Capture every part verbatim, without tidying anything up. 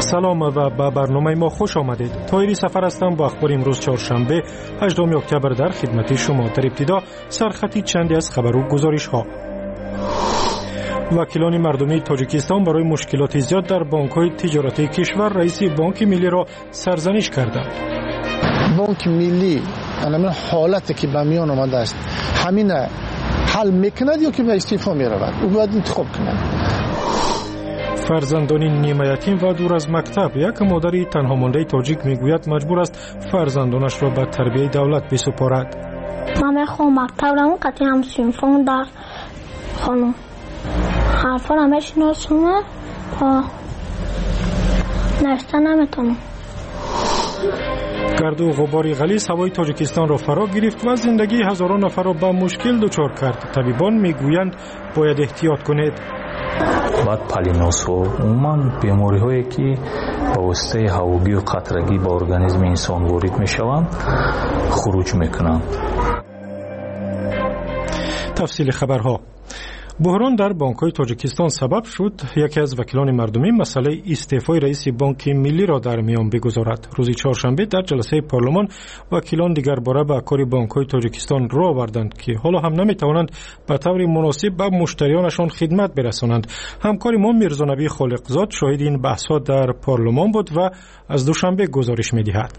سلام و به برنامه ما خوش آمدید. طاهری سفر هستم با اخبار امروز چهارشنبه هجدهم اکتبر در خدمت شما. در ابتدا سرخطی چندی از خبر و گزارش ها. وکیلان مردمی تاجیکستان برای مشکلات زیاد در بانک‌های تجارتی کشور رئیس بانک ملی را سرزنش کردند. بانک ملی الان حالتی که به میان آمده است همین حل میکند یا که به استعفا میرود، او باید انتخاب کند. فرزندانی نیمه یتیم و دور از مکتب. یک مادری تنها مانده تاجیک میگوید مجبور است فرزندانش را به تربیه دولت بسپارد. من میخوام مکتب رو قطعی هم سینفون در خانم حرفا رو میشناسونه تا نوشته نمیتونم. گرد و غباری غلیظ هوای تاجیکستان را فرا گرفت و زندگی هزاران نفر را به مشکل دچار کرد. طبیبان میگویند باید احتیاط کنید. بعد پالینوس و عموما بیماری هایی که با واسطه هواگی و قطرگی با ارگانیسم انسان وارد میشوند خروج میکنند. تفصیل خبرها. بحران در بانک‌های تاجیکستان سبب شد یکی از وکیلان مردمی مسئله استعفای رئیس بانک ملی را در میان بگذارد. روز چهارشنبه در جلسه پارلمان وکیلان دیگر باره به کار بانک‌های تاجیکستان را آوردند که حالا هم نمی‌توانند به طور مناسب به مشتریانشان خدمت برسانند. همکار ما میرزا نبی خالقزاد شاهد این بحث‌ها در پارلمان بود و از دوشنبه گزارش می‌دهد.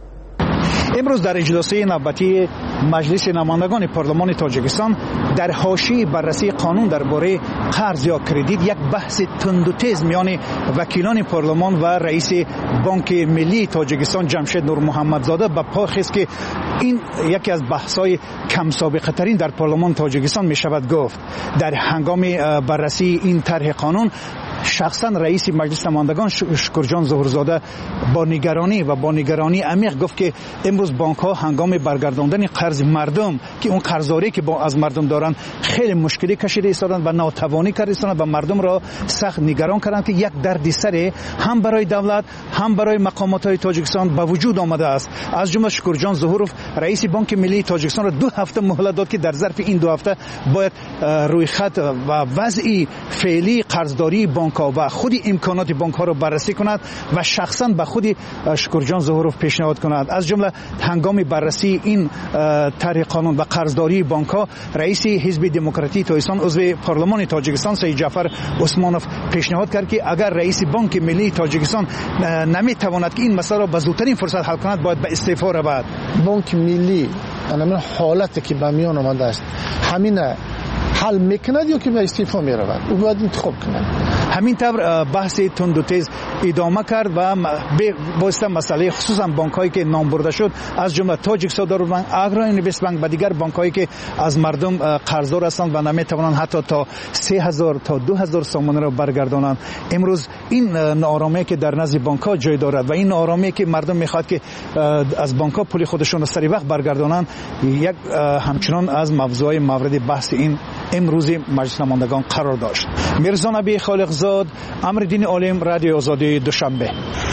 امروز در اجلاس نوبتی مجلس نمایندگان پارلمان تاجیکستان در حاشیه بررسی قانون درباره قرض یا کردیت یک بحث تند و تیز میان وکیلان پارلمان و رئیس بانک ملی تاجیکستان جمشید نور محمدزاده به پا خست که این یکی از بحث‌های کم سابقه ترین در پارلمان تاجیکستان می شود گفت. در هنگام بررسی این طرح قانون شخصا رئیس مجلس نمایندگان شکرجان ظهورزاده با نگرانی و با نگرانی عمیق گفت که امروز بانک ها هنگام برگرداندن قرض مردم که اون قرضاری که با از مردم دارن خیلی مشکلی کشیده ایستادن و ناتوانی کرده ایستادن و مردم را سخت نگران کردند که یک دردسر هم برای دولت هم برای مقامات های تاجیکستان به وجود آمده است. از جمله شکرجان ظهورов رئیس بانک ملی تاجیکستان را دو هفته مهلت داد که در ظرف این دو هفته باید روی خط و وضع فعلی قرضداری بانک و خود امکانات بانک ها را بررسی کند و شخصا به خود شکرجان ظهورov پیشنهاد کند. از جمله هنگام بررسی این طرح قانون و قرضداری بانک ها رئیس حزب دموکراتی تاجیکستان عضو پارلمان تاجیکستان سید جعفر عثمانوف پیشنهاد کرد که اگر رئیس بانک ملی تاجیکستان نمیتواند که این مسئله را به زودترین فرصت حل کند باید به استعفا رود. بانک ملی الان حالتی که به میان آمده است همین حل میکند یا که به استعفا میرود، او باید انتخاب کند. همین طور بحث تند و تیز ادامه کرد و با مسئله خصوصا بانک هایی که نام برده شد از جمله تاجیک صادرات بانک، اگرانویست بانک و دیگر بانک هایی که از مردم قرضدار هستند و نمیتوانند حتی تا سه هزار تا دو هزار سامانه را برگردانند. امروز این ناآرامی که در نزد بانک ها جای دارد و این ناآرامی که مردم میخواد که از بانک ها پول خودشون را سری وقت برگردانند یک همچنان از موضوعات مورد بحث این امروز مجلس نمایندگان قرار داشت. میرزا نبی خالقزاد، امردین عالم، رادیو آزادی، دوشنبه.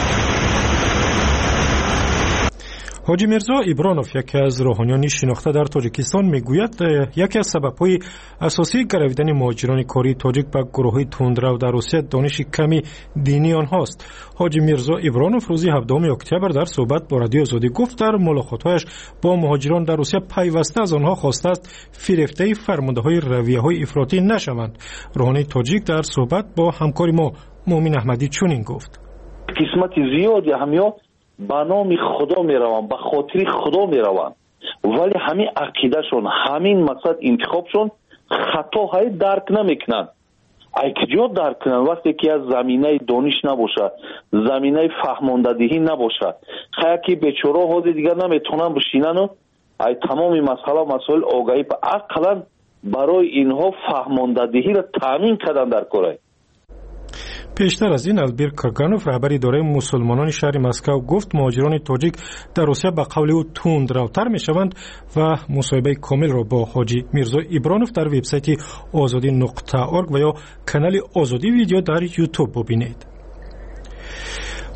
حاجی میرزا ایبرانوف یکی از روحانیان شناخته در تاجیکستان میگوید یکی از سبب‌های اساسی گرویدن مهاجران کاری تاجیک به گروه‌های تندرو در روسیه دانش کمی دینی آنهاست. حاجی میرزا ایبرانوف روز هفدهم اکتبر در صحبت با رادیو آزادی گفت در ملاقات‌هایش با مهاجران در روسیه پیوسته از آنها خواسته است فریفته فرمانده‌های رویه‌های افراطی نشوند. روحانی تاجیک در صحبت با همکار ما مومن احمدی چنین گفت: قسمت زیادی همیا به نام خدا می روند، به خاطر خدا می روند، ولی همین عقیدهشون همین مقصد انتخابشون خطاهای درک نمیکنند. ای کجا درک کنند وقتی که از زمینه دانش نباشه، زمینه فهماندهی نباشه، خیلی بیچاره ها دیگر نمیتونن بشینن و ای تمام مسئله مسائل آگاهی به عقلا برای اینها فهماندهی را تامین کردن در کره. پیشتر از این البیر کاگانوف رهبر اداره مسلمانان شهر مسکو گفت مهاجران تاجیک در روسیه به قول او تندروتر میشوند و مصاحبه کامل را با حاجی میرزا ایبرانوف در وبسایت آزادی نقطه ارگ و یا کانال آزادی ویدیو در یوتیوب ببینید.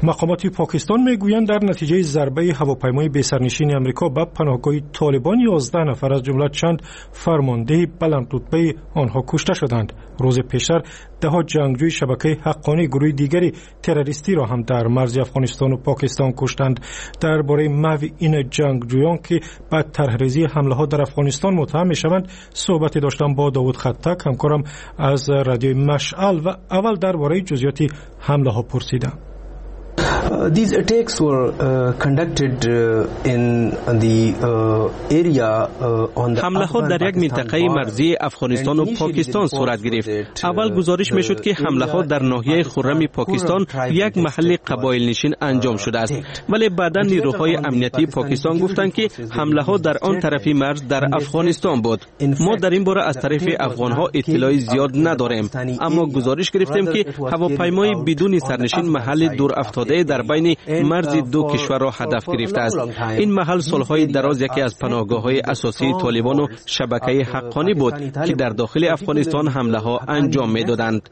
مقامات پاکستان میگویند در نتیجه ضربه هواپیمای بی‌سرنشین آمریکا به پناهگاه طالبان یازده نفر از جمله چند فرمانده بلند رتبه آنها کشته شدند. روز پیشتر ده جنگجوی شبکه حقانی گروه دیگری تروریستی را هم در مرز افغانستان و پاکستان کشتند. درباره محو این جنگجویان که به طرحریزی حمله ها در افغانستان متهم میشوند صحبت داشتم با داوود خطک همکارم از رادیو مشعل و اول درباره جزئیات حمله ها پرسیدم. Uh, these attacks were uh, conducted uh, in the uh, area uh, on the حمله ها در یک منطقه مرزی افغانستان و پاکستان صورت گرفت. اول گزارش می شد که حمله ها در ناحیه خرم پاکستان یک محل قبایل نشین انجام شده است، ولی بعدا نیروهای امنیتی پاکستان گفتند که حمله ها در آن طرفی مرز در افغانستان بود. ما در این باره از طرف افغان ها اطلاعی زیاد نداریم، اما گزارش گرفتیم که هواپیمای بدون سرنشین محل دور افتاده در بین مرز دو کشور را هدف گرفته است. این محل سالهای دراز یکی از پناهگاه‌های اساسی طالبان و شبکه حقانی بود که در داخل افغانستان حمله ها انجام می‌دادند.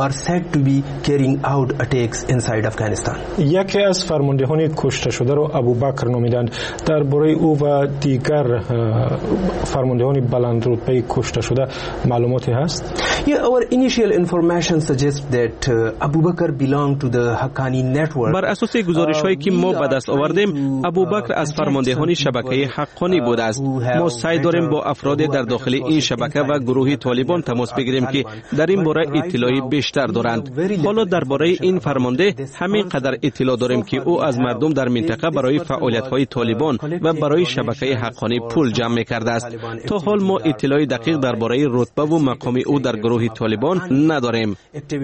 یکی از فرماندهان کشته شده را ابوبکر نامیدند. درباره او و دیگر فرماندهان بلند رتبه کشته شده معلوماتی هست؟ Yeah, our initial information suggests that uh, Abu Bakr belonged to the Haqqani network. بر اساس گزارش هایی که ما به دست آوردیم ابوبکر از فرماندهان شبکه حقانی بوده است. ما سعی داریم با افراد در داخل این شبکه و گروه طالبان تماس بگیریم که در این باره اطلاعی بیشتر دارند. حالا درباره این فرمانده همین قدر اطلاع داریم که او از مردم در منطقه برای فعالیت های طالبان و برای شبکه حقانی پول جمع می‌کرده است. تا حال ما اطلاعی دقیق درباره رتبه و مقام او در گروه طالبان نداریم.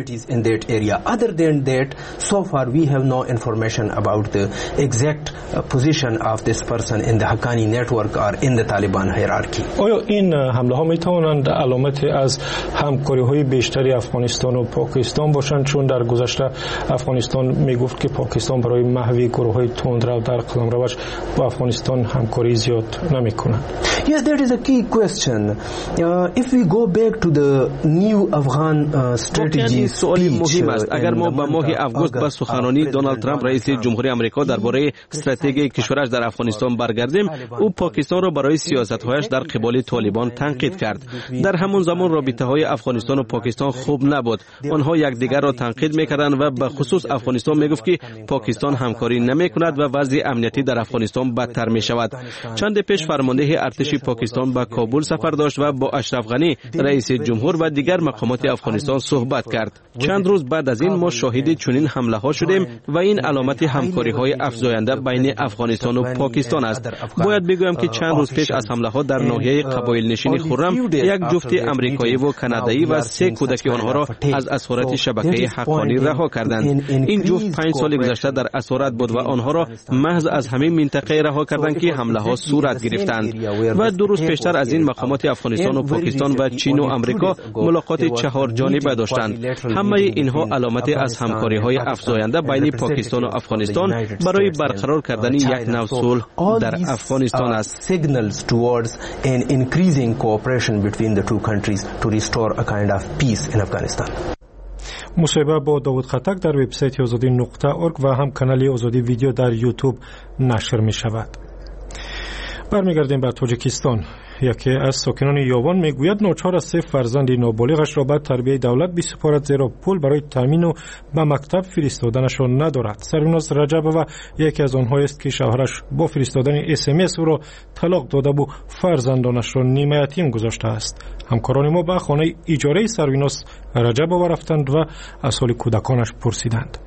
Information about the exact uh, position of this person in the Haqqani network or in the Taliban hierarchy. آیا این حمله ها می توانند علامتی از همکاری های بیشتری افغانستان و پاکستان باشند، چون در گذشته افغانستان می گفت که پاکستان برای محو گروه های تندرو در قلمروش با افغانستان همکاری زیاد نمی کند؟ Yes, that is a key question. Uh, if we go back to the new Afghan uh, strategy speech uh, اگر ما به ماه آگوست با سخنرانی دونالد ترامپ رئیس جمهوری آمریکا درباره استراتژی کشورش در افغانستان برگردیم، او پاکستان را برای سیاست‌هایش در قبال طالبان تنقید کرد. در همون زمان رابطه‌های افغانستان و پاکستان خوب نبود. آنها یکدیگر را تنقید می‌کردند و به خصوص افغانستان می‌گفت که پاکستان همکاری نمی‌کند و وضع امنیتی در افغانستان بدتر می‌شود. چند پیش فرمانده ارتش پاکستان به کابل سفر داشت و با اشرف غنی رئیس جمهور و دیگر مقامات افغانستان صحبت کرد. چند روز بعد از این ما شاهد چنین حمله‌ها شدیم و این علامت همکاری‌های افزاینده بین افغانستان و پاکستان است. باید بگویم که چند روز پیش از حمله‌ها در ناحیه قبایل نشین خرم یک جفت آمریکایی و کانادایی و سه کودک آنها را از اسارت شبکه حقانی رها کردند. این جفت پنج سال گذشته در اسارت بود و آنها را محض از همین منطقه رها کردند که حمله‌ها صورت گرفتند. و دو روز پیشتر از این مقامات افغانستان و پاکستان و چین و آمریکا ملاقات چهار جانبه داشتند. همه اینها علامت از همکاری‌های افزاینده بین پاکستان و افغانستان برای برقرار کردن یک نوع صلح در افغانستان است. Signals towards an increasing cooperation between the two countries to restore a kind of peace in Afghanistan. مصاحبه با داوود خطک در وبسایت آزادی نقطه اورگ و هم کانال آزادی ویدیو در یوتیوب نشر می شود. برمیگردیم به تاجیکستان. یکی از ساکنان یاوان میگوید ناچار است سه فرزند نابالغش را به تربیت دولت بسپارد زیرا پول برای تامین و به مکتب فرستادنشان ندارد. سریناز رجبова یکی از آنها است که شوهرش با فرستادن اس ام اس او را طلاق داده و فرزندانش را نیمه یتیم گذاشته است. همکاران ما به خانه اجاره سریناز رجبova رفتند و از حال کودکانش پرسیدند.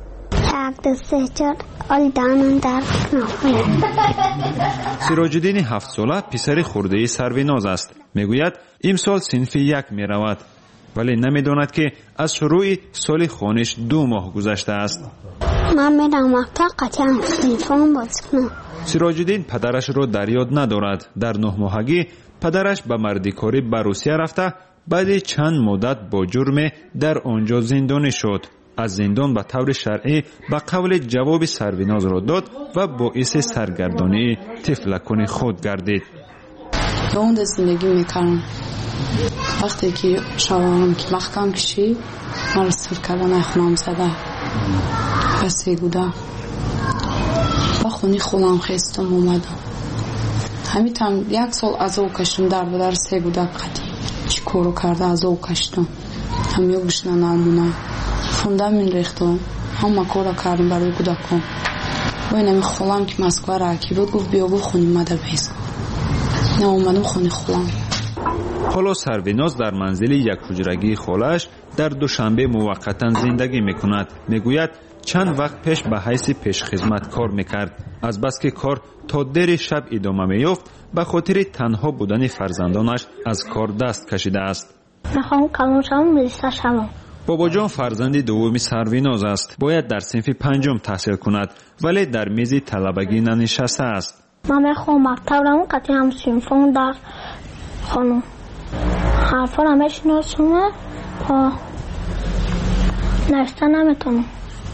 سراج الدین هفت ساله پسر خرده سرویناز است. میگوید امسال صنف یک میرود ولی نمیداند که از شروع سال خوانش دو ماه گذشته است. من میرم مکتب قطعا صنفم بازی کنم. سراج الدین پدرش را در یاد ندارد. در نه ماهگی پدرش به مردیکاری به روسیه رفته، بعد چند مدت با جرم در آنجا زندانی شد. از زندان به طور شرعی به قول جواب سرویناز را داد و باعث سرگردانی طفلکان خود گردید. به اون زندگی میکنم. وقتی که شوهرم که محکم کشید من رو سر کردن خونم زده با سیگودا با خونی خونم خستم اومدم همین تام یک سال از او کشتم در بدر سیگودا قدیم چی کارو کرده از او کشتم همین گشنه نمونه فوندم این ریختم همه کارو کردم برای کودکم و اینمی خولم که مسکو را کی بود گفت بیا گفت خونی مادر بیس نه اومدم خونی خولم. حالا سرویناز در منزل یک حجرگی خالش در دوشنبه موقتا زندگی میکند. میگوید چند وقت پیش به حیث پیش خدمت کار میکرد. از بس که کار تا دیر شب ادامه میافت به خاطر تنها بودن فرزندانش از کار دست کشیده است. میخوام کلام شوم مدرسه شوم. بابا جان فرزند دوم سرویناز است. باید در صنف پنجم تحصیل کند ولی در میز طلبگی ننشسته است. من میخوام مکتب رو قطعی هم سیمفون در خانم حرفا رو میشناسم و نوشته نمیتونم.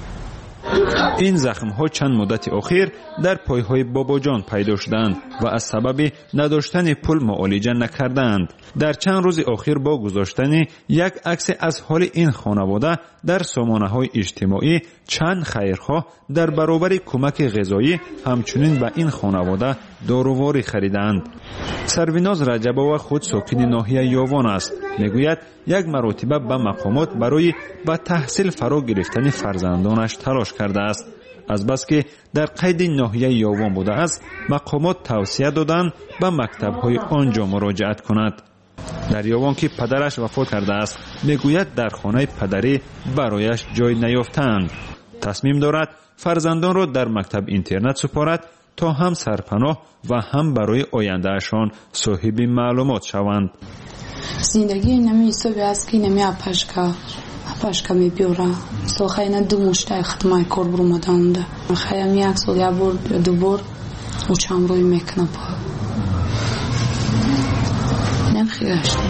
این زخم ها چند مدت اخیر در پای های بابا جان پیدا شدند و از سبب نداشتن پول معالجه نکردند. در چند روز اخیر با گذاشتن یک عکس از حال این خانواده در سامانه های اجتماعی چند خیرخواه در برابر کمک غذایی همچنین به این خانواده داروواری خریدند. سرویناز رجباوا خود ساکن ناحیه یاوان است. میگوید یک مرتبه به مقامات برای به تحصیل فرا گرفتن فرزندانش تلاش کرده است. از بس که در قید ناحیه یاوان بوده است مقامات توصیه دادند به مکتب‌های آنجا مراجعت کند. در یاوان که پدرش وفات کرده است میگوید در خانه پدری برایش جای نیافتند. تصمیم دارد فرزندان را در مکتب اینترنت سپارد تا هم سرپناه و هم برای آیندهشان صاحب معلومات شوند. زندگی نمی حسابی است که نمی اپشکا اپشکا می بیوره ساخه اینا دو مشته ختمه کار برو مدانده خیام یک سال یا بار یا دو بار او چم روی میکنه پا نمخی گشتیم.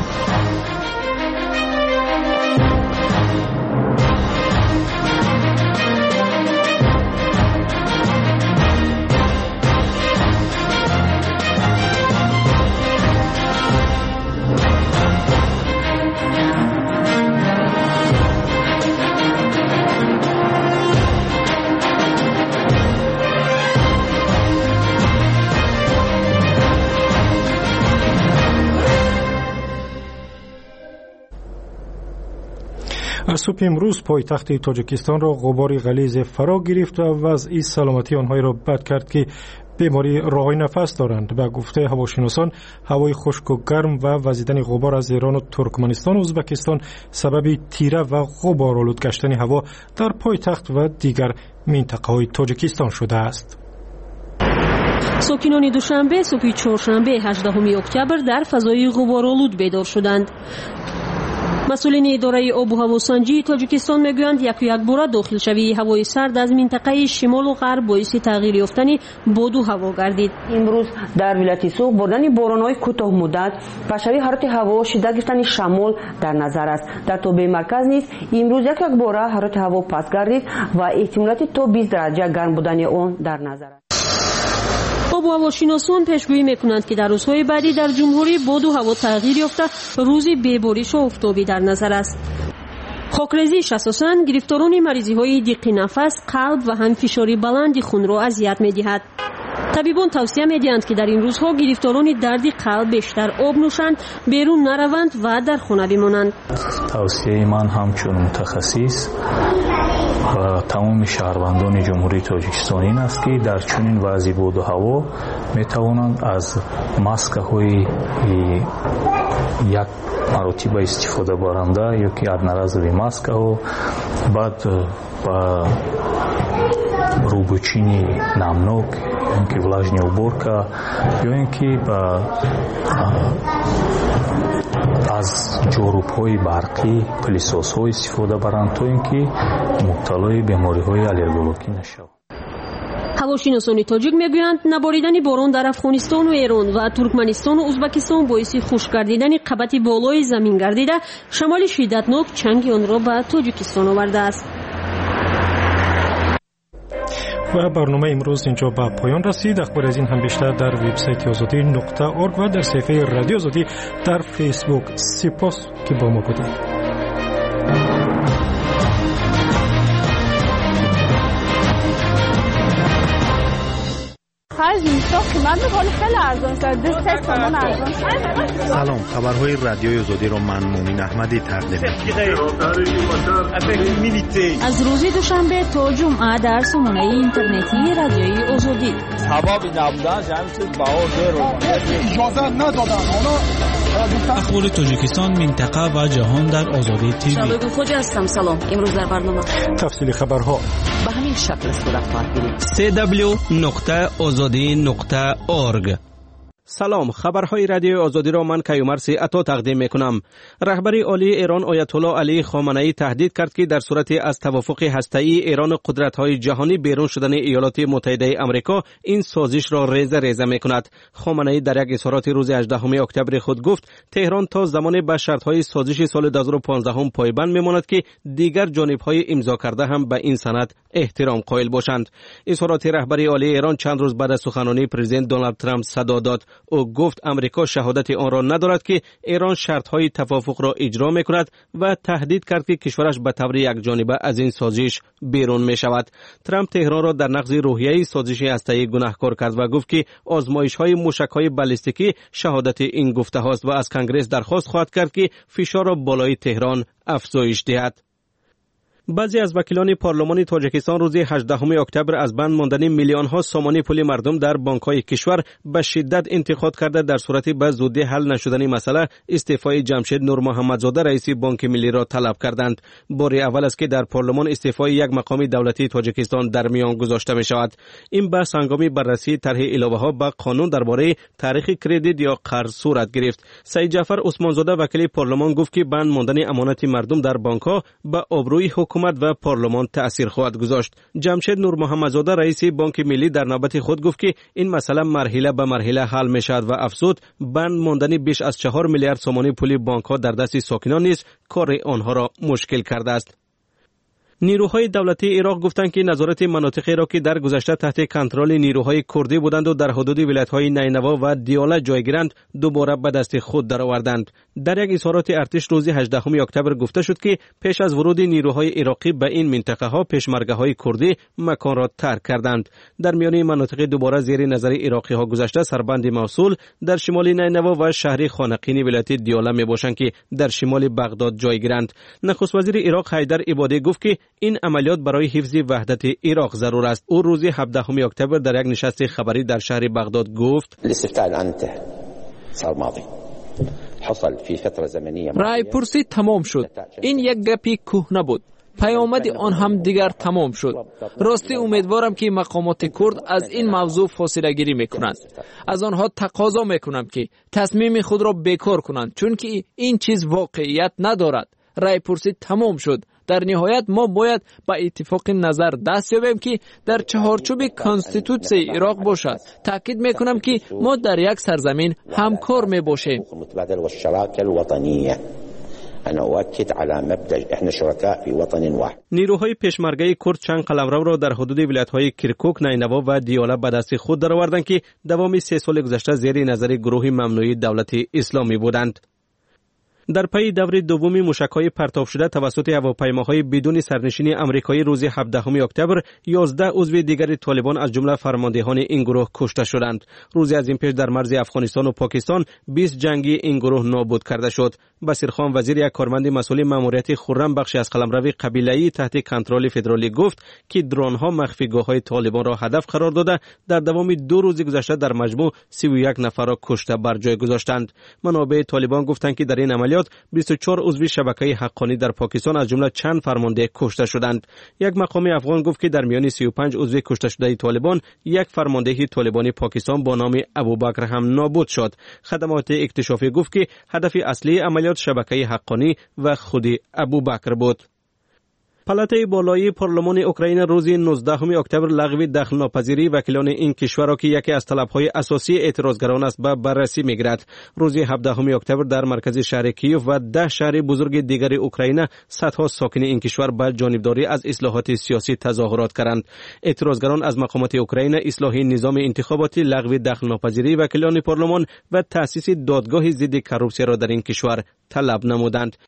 از صبح امروز پایتخت تاجیکستان را غباری غلیظ فرا گرفت و وضع سلامتی آنها را بد کرد که بیماری راههای نفس دارند. به گفته هواشناسان هوای خشک و گرم و وزیدن غبار از ایران و ترکمنستان و ازبکستان سبب تیره و غبارآلود گشتن هوا در پایتخت و دیگر منطقه‌های تاجیکستان شده است. ساکنان دوشنبه صبح چهارشنبه هجدهم اکتبر در فضای غبارآلود بیدار شدند. مسئولین اداره آب و هوا سنجی تاجیکستان میگویند یک یک بار داخل شوی هوای سرد از منطقه شمال و غرب باعث تغییر یافتن باد و هوا گردید. امروز در ولایت سوق بردن باران‌های کوتاه مدت و شوی حرارت هوا شدت گرفتن شمال در نظر است. در تابع مرکز نیز امروز یک یک بار حرارت هوا پست گردید و احتمالات تا بیست درجه گرم بودن آن در نظر است. آب و هواشناسان پیشگویی میکنند که در روزهای بعدی در جمهوری باد و هوا تغییر یافته روزی بی‌بارش و آفتابی در نظر است. خاکریزی اساساً گرفتاران مریضی های دیق نفس، قلب و هم فشار بلند خون را اذیت می‌دهد. طبیبان توصیه می‌دهند که در این روزها گرفتاران درد قلب بیشتر آب نوشند، بیرون نروند و در خانه بمانند. توصیه من همچون متخصص و تمام شهروندان جمهوری تاجیکستان این است که در چنین وضع باد و هوا میتوانند از ماسک های یک مرتبه استفاده برنده یا که ادنرازوی ماسک ها بعد با روبوچینی نمنوک اینکه влажная уборка یا اینکه با از جاروب‌های برقی پلیساس‌ها استفاده برند تا اینکه مبتلای بیماری‌های آلرژیکی نشوند. هواشناسان تاجیک میگویند نباریدن باران در افغانستان و ایران و ترکمنستان و ازبکستان باعث خشک گردیدن قبط بالای زمین گردیده شمال شدتناک چنگ آن را به تاجیکستان آورده است. و برنامه امروز اینجا به پایان رسید. اخبار از این هم بیشتر در وبسایت آزادی نقطه اورگ و در صفحه رادیو آزادی در فیسبوک. سپاس که با ما بودید. از اینستا قیمت می‌کنه خیلی ارزان است. دو سه تومن ارزان است. سلام، خبرهای رادیوی آزادی را من مومن احمدی تقدیم می‌کنم. از روز دوشنبه تا جمعه در سامانه اینترنتی رادیوی آزادی. سبب نبودن جمعیت باور رو اجازه ندادن. اخبار تاجیکستان، منطقه و جهان در آزادی تیوی. شبکه خوج هستم. سلام. امروز در برنامه تفصیل خبرها به همین شکل صورت خواهد گرفت. سی دبلیو نقطه آزادی نقطه اورگ. سلام، خبرهای رادیو آزادی را من کیومرث عطا تقدیم میکنم. رهبر عالی ایران آیت الله علی خامنه‌ای تهدید کرد که در صورت از توافق هسته‌ای ایران و قدرت‌های جهانی بیرون شدن ایالات متحده آمریکا این سازش را ریزه ریزه میکند. خامنه‌ای در یک اظهارات روز هجدهم اکتبر خود گفت تهران تا زمان به شرط‌های سازش سال دو هزار و پانزده پایبند میماند که دیگر جانب‌های امضا کرده هم به این سند احترام قائل باشند. اظهارات رهبر عالی ایران چند روز بعد از سخنرانی پرزیدنت دونالد ترامپ صدا داد. او گفت امریکا شهادت آن را ندارد که ایران شرط‌های توافق را اجرا می‌کند و تهدید کرد که کشورش به طور یکجانبه از این سازش بیرون می‌شود. ترامپ تهران را در نقض روحیه سازش هسته‌ای گناهکار کرد و گفت که آزمایش‌های موشک‌های بالستیکی شهادت این گفته‌هاست و از کنگره درخواست خواهد کرد که فشار را بالای تهران افزایش دهد. بعضی از وکیلان پارلمان تاجیکستان روز هجدهم اکتبر از بند ماندن میلیون ها سامانی پول مردم در بانک‌های کشور به شدت انتقاد کرده در صورت به زودی حل نشدن مسئله استعفای جمشید نور محمدزاده رئیس بانک ملی را طلب کردند. بار اول است که در پارلمان استعفای یک مقام دولتی تاجیکستان در میان گذاشته می شود. این بحث هنگام بررسی طرح علاوه ها به قانون درباره تاریخ کردیت یا قرض صورت گرفت. سعید جعفر عثمانزاده وکیل پارلمان گفت که بند ماندن امانت مردم در بانک‌ها به آبروی حکومت و پارلمان تأثیر خواهد گذاشت. جمشید نور محمدزاده رئیس بانک ملی در نوبت خود گفت که این مسئله مرحله به مرحله حل می شود و افزود بند ماندن بیش از چهار میلیارد سامانی پول بانک ها در دست ساکنان نیز کار آنها را مشکل کرده است. نیروهای دولتی عراق گفتند که نظارت مناطقی را که در گذشته تحت کنترل نیروهای کردی بودند و در حدود ولایت‌های نینوا و دیاله جایگیرند دوباره به دست خود درآوردند. در یک اظهارات ارتش روز هجدهم اکتبر گفته شد که پیش از ورود نیروهای عراقی به این منطقه ها پشمرگه‌های کردی مکان را ترک کردند. در میان مناطق دوباره زیر نظر عراقی ها گذشته سربند موصول در شمال نینوا و شهر خانقین ولایت دیاله میباشند که در شمال بغداد جایگیرند. نخست وزیر عراق حیدر عبادی گفت که این عملیات برای حفظ وحدت عراق ضرور است. او روز هفدهم اکتبر در یک نشست خبری در شهر بغداد گفت رای پرسی تمام شد. این یک گپی کهنه بود. پیامد آن هم دیگر تمام شد. راستی امیدوارم که مقامات کرد از این موضوع فاصله گیری میکنند. از آنها تقاضا میکنم که تصمیم خود را بیکار کنند، چون که این چیز واقعیت ندارد. رای پرسی تمام شد. در نهایت ما باید به اتفاق نظر دست یابیم که در چهارچوب کانستیتوسیون عراق باشد. تاکید میکنم که ما در یک سرزمین همکار میباشیم. نیروهای پشمرگه کرد چند قلمرو را در حدود ولایت‌های کرکوک، نینوا و دیاله به دست خود درآوردند که دوام سه سال گذشته زیر نظر گروه ممنوعه دولت اسلامی بودند. در پی دور دومی موشک‌های پرتاب شده توسط هواپیماهای بدون سرنشین آمریکایی روز هفدهم اکتبر یازده عضو دیگر طالبان از جمله فرماندهان این گروه کشته شدند. روزی از این پیش در مرز افغانستان و پاکستان بیست جنگی این گروه نابود کرده شد. بصیرخان وزیر یک کارمند مسئول ماموریت خرم بخشی از قلمرو قبیله‌ای تحت کنترل فدرالی گفت که درون‌ها مخفیگاه‌های طالبان را هدف قرار داده در دوام دو روز گذشته در مجموع سی و یک نفر را کشته بر جای گذاشتند. منابع طالبان گفتند که در این عملیات بیست و چهار عضو شبکه حقانی در پاکستان از جمله چند فرمانده کشته شدند. یک مقام افغان گفت که در میان سی و پنج عضو کشته شده طالبان یک فرمانده طالبانی پاکستان با نام ابوبکر هم نابود شد. خدمات اکتشافی گفت که هدف اصلی عملیات شبکه حقانی و خود ابوبکر بود. پالاتای بالای پارلمان اوکراین روز نوزدهم اکتبر لغو دخل‌ناپذیری وکیلان این کشور را که یکی از طلب‌های اساسی اعتراضگران است به بررسی می‌گیرد. روز هفدهم اکتبر در مرکز شهر کیف و ده شهر بزرگ دیگر اوکراین صدها ساکن این کشور به جانبداری از اصلاحات سیاسی تظاهرات کردند. اعتراضگران از مقامات اوکراین اصلاح نظام انتخاباتی، لغو دخل‌ناپذیری وکیلان پارلمان و تأسیس دادگاه ضد کروپسیا را در این کشور طلب نمودند.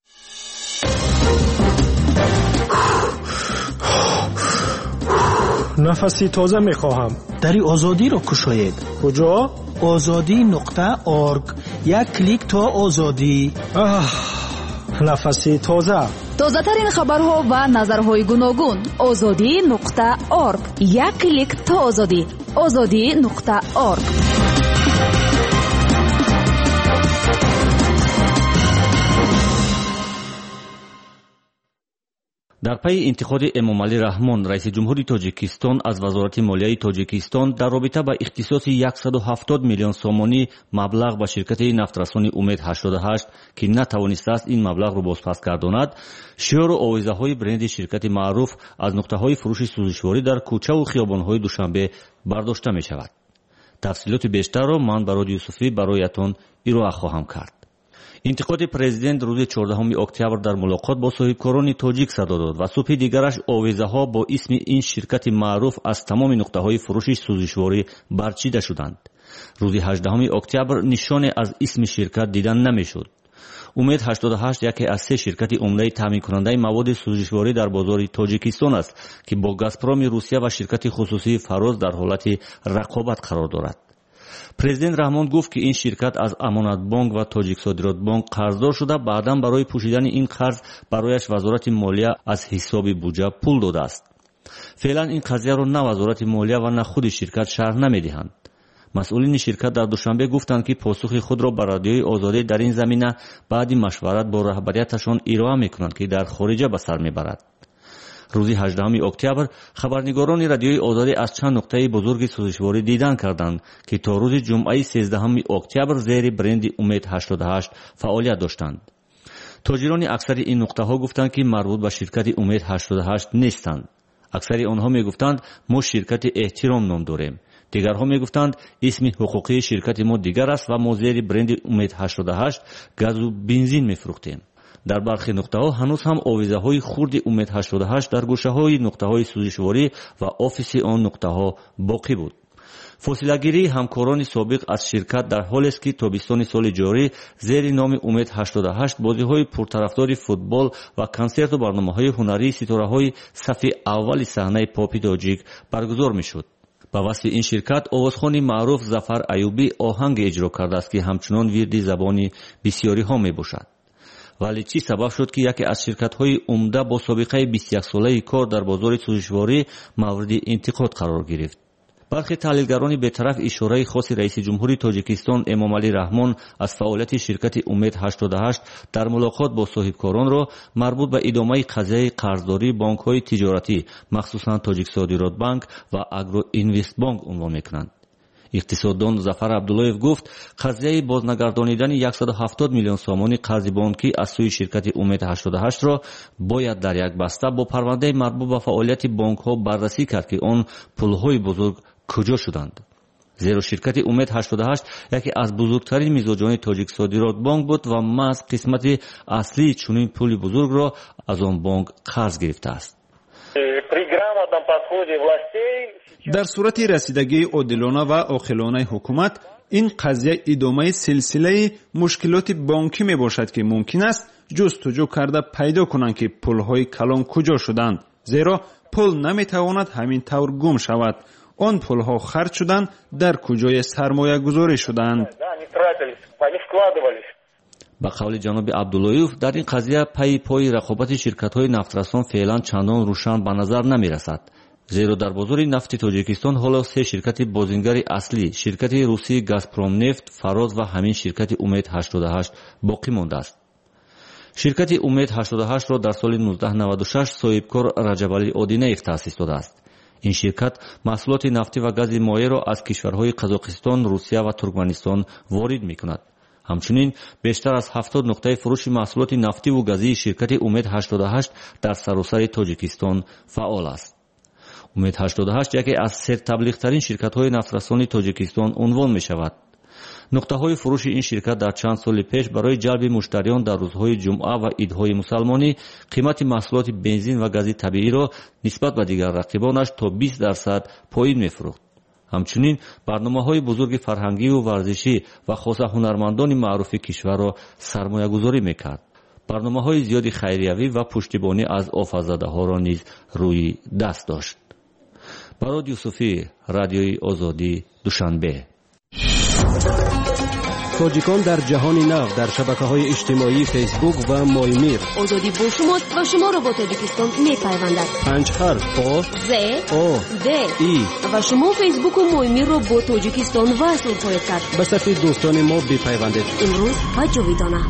نفسی تازه میخواهم. دری آزادی را کشاید. کجا؟ آزادی نقطه آرگ. یک کلیک تا آزادی. نفسی تازه. تازه ترین خبرها و نظرهای گوناگون. آزادی نقطه آرگ. یک کلیک تا آزادی. آزادی نقطه آرگ. در پی انتخاب امامعلی رحمان رئیس جمهوری تاجیکستان از وزارت مالیه تاجیکستان در رابطه با اختصاص صد و هفتاد میلیون سومانی مبلغ به شرکت نفترسانی امید هشتاد و هشت که نتوانسته است این مبلغ را بازپس گرداند، شعار و آویزه های برند شرکت معروف از نقطه های فروش سوزشواری در کوچه و خیابان های دوشنبه برداشته می شود. تفصیلات بیشتر را من برای یوسفی برایتان ارائه خواهم کرد. انتخاب پرزیدنت روز چهاردهم اکتبر در ملاقات با صاحبکاران تاجیک صدا داد و صبح دیگرش آویزه ها با اسم این شرکت معروف از تمام نقطه های فروش سوزشواری برچیده شدند. روز هجدهم اکتبر نشان از اسم شرکت دیدن نمیشد. امید هشتاد و هشت یکی از سه شرکت عمده تامین کننده مواد سوزشواری در بازار تاجیکستان است که با گازپروم روسیه و شرکت خصوصی فراز در حالت رقابت قرار دارد. پرزیدنت رحمان گفت که این شرکت از امانت بانک و تاجیک صادرات بانک قرضدار شده، بعداً برای پوشیدن این قرض برایش وزارت مالیه از حساب بودجه پول داده است. فعلا این قضیه را نه وزارت مالیه و نه خود شرکت شرح نمیدهند. مسئولین شرکت در دوشنبه گفتند که پاسخ خود را به رادیوی آزادی در این زمینه بعد مشورت با رهبریتشان ارائه میکنند که در خارج به سر میبرد. روز هجدهم اکتبر خبرنگاران رادیوی آزادی از چند نقطه بزرگ سوزشواری دیدن کردند که تا روز جمعه سیزدهم اکتبر زیر برند امید هشتاد و هشت فعالیت داشتند. تاجران اکثر این نقطه ها گفتند که مربوط به شرکت امید هشتاد و هشت نیستند. اکثر آنها می گفتند ما شرکت احترام نام داریم. دیگرها می گفتند اسم حقوقی شرکت ما دیگر است و ما زیر برند امید هشتاد و هشت گاز و بنزین می فروختیم. در برخی نقطه ها هنوز هم آویزه های خرد امید هشتاد و هشت در گوشه های نقطه های سوزشواری و آفیس آن نقطه ها باقی بود. فاصله گیری همکاران سابق از شرکت در حالی است که تابستان سال جاری زیر نام امید هشتاد و هشت بازی های پرطرفدار فوتبال و کنسرت و برنامه های هنری ستاره های صف اول صحنه پاپ تاجیک برگزار می شد. با وصف این شرکت آوازخوان معروف ظفر ایوبی آهنگ اجرا کرده است که همچنان ورد زبانی بسیاری ها می باشد. ولی چی سبب شد که یکی از شرکت‌های عمده با سابقه بیست و یک ساله کار در بازار سوزشواری مورد انتقاد قرار گرفت؟ برخی تحلیلگران بی‌طرف اشاره خاص رئیس جمهوری تاجیکستان امامعلی رحمان از فعالیت شرکت امید هشتاد و هشت در ملاقات با صاحبکاران را مربوط به ادامه قضیه قرضداری بانک‌های تجارتی مخصوصاً تاجیک صادرات بانک و اگرو اینوست بانک عنوان می‌کنند. اقتصاددان ظفر عبداللهیف گفت قضیه بازنگردانیدن صد و هفتاد میلیون سومانی قرض بانکی از سوی شرکت امید هشتاد و هشت را باید در یک بسته با پرونده مربوط به فعالیت بانک‌ها بررسی کرد که آن پول‌های بزرگ کجا شدند. زیرا شرکت امید هشتاد و هشت یکی از بزرگترین میزبان تاجیک صادرات بانک بود و محض قسمت اصلی چنین پول بزرگ را از آن بانک قرض گرفته است. در صورت رسیدگی عادلانه و عاقلانه حکومت این قضیه ادامه سلسله مشکلات بانکی می باشد که ممکن است جستجو کرده پیدا کنند که پولهای کلان کجا شدند، زیرا پول نمی تواند همین طور گم شود. آن پولها خرج شدند در کجای سرمایه گذاری شدند. با قول جناب عبداللهیف در این قضیه پی پای رقابت شرکت‌های نفترسان فعلا چندان روشن به نظر نمی رسد. زیرا در بازار نفت تاجیکستان حالا سه شرکت بازیگر اصلی، شرکت روسی گازپروم نفت، فراز و همین شرکت امید هشتاد و هشت باقی مانده است. شرکت امید هشتاد و هشت را در سال نوزده نود و شش صاحبکار رجبعلی آدینیف تأسیس داده است. این شرکت محصولات نفتی و گاز مایع را از کشورهای قزاقستان، روسیه و ترکمنستان وارد می‌کند. همچنین بیشتر از هفتاد نقطه فروش محصولات نفتی و گازی شرکت امید هشتاد و هشت در سراسر تاجیکستان فعال است. امید هشتاد و هشت یکی از سر تبلیغ‌ترین شرکت‌های نفترسانی تاجیکستان عنوان می‌شود. نقطه‌های فروش این شرکت در چند سال پیش برای جلب مشتریان در روزهای جمعه و عیدهای مسلمانی قیمت محصولات بنزین و گاز طبیعی را نسبت به دیگر رقیبانش تا بیست درصد پایین می‌فروخت. همچنین برنامه‌های بزرگ فرهنگی و ورزشی و خاصه هنرمندان معروف کشور را سرمایه‌گذاری می‌کرد. برنامه‌های زیادی خیریوی و پشتیبانی از آفت‌زده‌ها را نیز روی دست داشت. барод юсуфӣ, радиои озодӣ, душанбе. тоҷикон дар ҷаҳони нав дар шабакаҳои иҷтимоии фейсбук ва моймир. озодӣ бо шумост ва шуморо бо тоҷикистон мепайвандад. панҷ ҳарф о з о д и ва шумо фейсбуку моймирро бо тоҷикистон васл хоҳед кард. ба сафи дӯстони мо бипайвандед. имрӯз ва ҷовидона.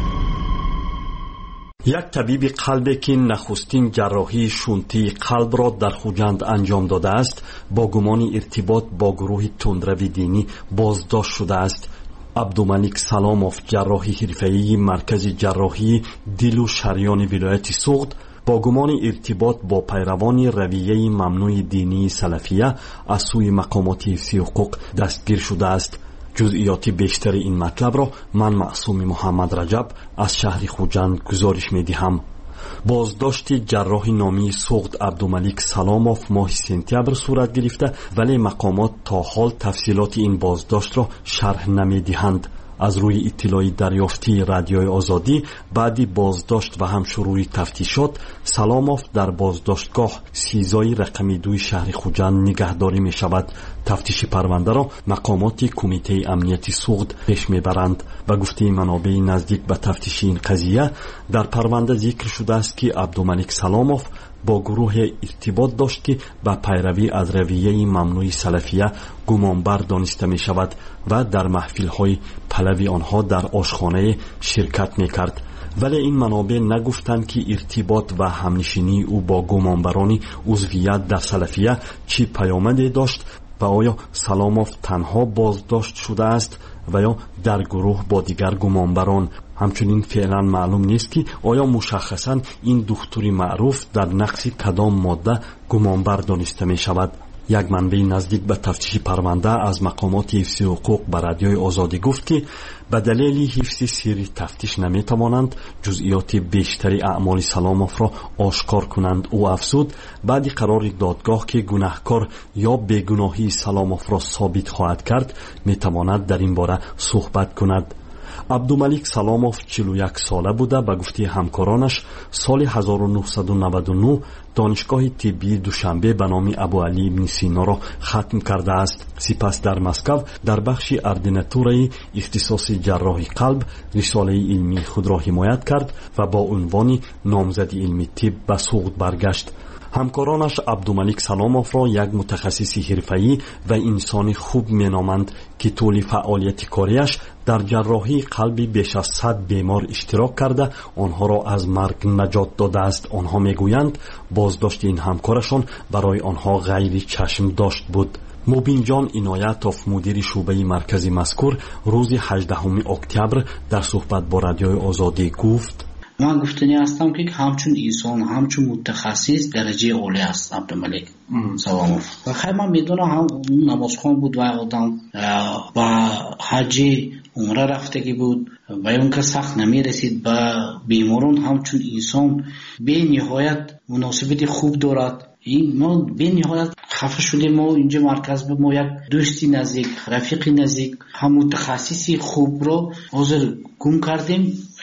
як табиби қалбе ки нахустин ҷарроҳии шунтии қалбро дар хуҷанд анҷом додааст, бо гумони иртибот бо гурӯҳи тундрави динӣ боздошт шудааст. абдумалик саломов, ҷарроҳи ҳирфаии маркази ҷарроҳии дилу шарёни вилояти суғд, бо гумони иртибот бо пайравони равияи мамнӯи динии салафия аз сӯи мақомоти ҳифзи ҳуқуқ дастгир шудааст. ҷузъиёти бештари ин матлабро ман маъсуми муҳаммад раҷаб аз шаҳри хуҷанд гузориш медиҳам. боздошти ҷарроҳи номии суғд абдумалик саломов моҳи сентябр сурат гирифта, вале мақомот то ҳол тафсилоти ин боздоштро шарҳ намедиҳанд. аз рӯи иттилои дарёфтии радиои озодӣ баъди боздошт ва ҳам шурӯи тафтишот, саломов дар боздоштгоҳ сизои рақами дуи шаҳри хуҷанд нигаҳдорӣ мешавад. тафтиши парвандаро мақомоти кумитаи амнияти суғд пеш мебаранд. ба гуфтаи манобеи наздик ба тафтиши ин қазия, дар парванда зикр шудааст ки абдумалик саломов бо гурӯҳе иртибот дошт ки ба пайравӣ аз равияи мамнӯи салафия гумонбар дониста мешавад ва дар маҳфилҳои палави онҳо дар ошхонае ширкат мекард. вале ин манобе нагуфтанд ки иртибот ва ҳамнишинии ӯ бо гумонбарони узвият дар салафия чӣ паёмаде дошт ва оё Саломов танҳо боздошт шудааст ва ё дар гурӯҳ бо дигар гумонбарон. ҳамчунин феълан маълум нест ки оё мушаххасан ин духтури маъруф дар нақси кадом модда гумонбар дониста мешавад. як манбаи наздик ба тафтиши парванда аз мақомоти ҳифзи ҳуқуқ ба радиои озодӣ гуфт ки ба далели ҳифзи сирри тафтиш наметавонанд ҷузъиёти бештари аъмоли Саломовро ошкор кунанд. ӯ афзуд, баъди қарори додгоҳ ки гунаҳкор ё бегуноҳии Саломовро собит хоҳад кард, метавонад дар ин бора суҳбат кунад. абдумалик Саломов чилу як сола буда, ба гуфтаи ҳамкоронаш соли ҳазору нуҳсаду наваду нӯҳ донишгоҳи тиббии Душанбе ба номи Абу Али ибн Синоро хатм кардааст. сипас дар Москав дар бахши ординатураи ихтисоси ҷарроҳи қалб рисолаи илмии худро ҳимоят кард ва бо унвони номзади илми тиб ба суғд баргашт. ҳамкоронаш абдумалик Саломовро як мутахассиси ҳирфаӣ ва инсони хуб меноманд ки тӯли фаъолияти корияш дар ҷарроҳии қалби беш аз сад бемор иштирок карда онҳоро аз марг наҷот додааст. онҳо мегӯянд боздошти ин ҳамкорашон барои онҳо ғайри чашмдошт буд. мубинҷон иноятов, мудири шӯъбаи маркази мазкур, рӯзи ҳаждаҳуми октябр дар суҳбат бо радиои озодӣ гуфт: ман гуфтани ҳастам ки ҳамчун инсон, ҳамчун мутахассис дараҷаи олӣ аст абдумалик Саломов. ва хай ман медонам ҳам намозхон буд ва одам ба ҳаҷи умра рафтагӣ буд ва он ка сахт намерасид ба беморон. ҳамчун инсон бениҳоят муносибати хуб дорад. ин мо бениҳоят хафа шудем. мо инҷа марказ бо мо як дӯсти наздик, рафиқи наздик, ҳам мутахассиси хубро ҳозир гум кардем.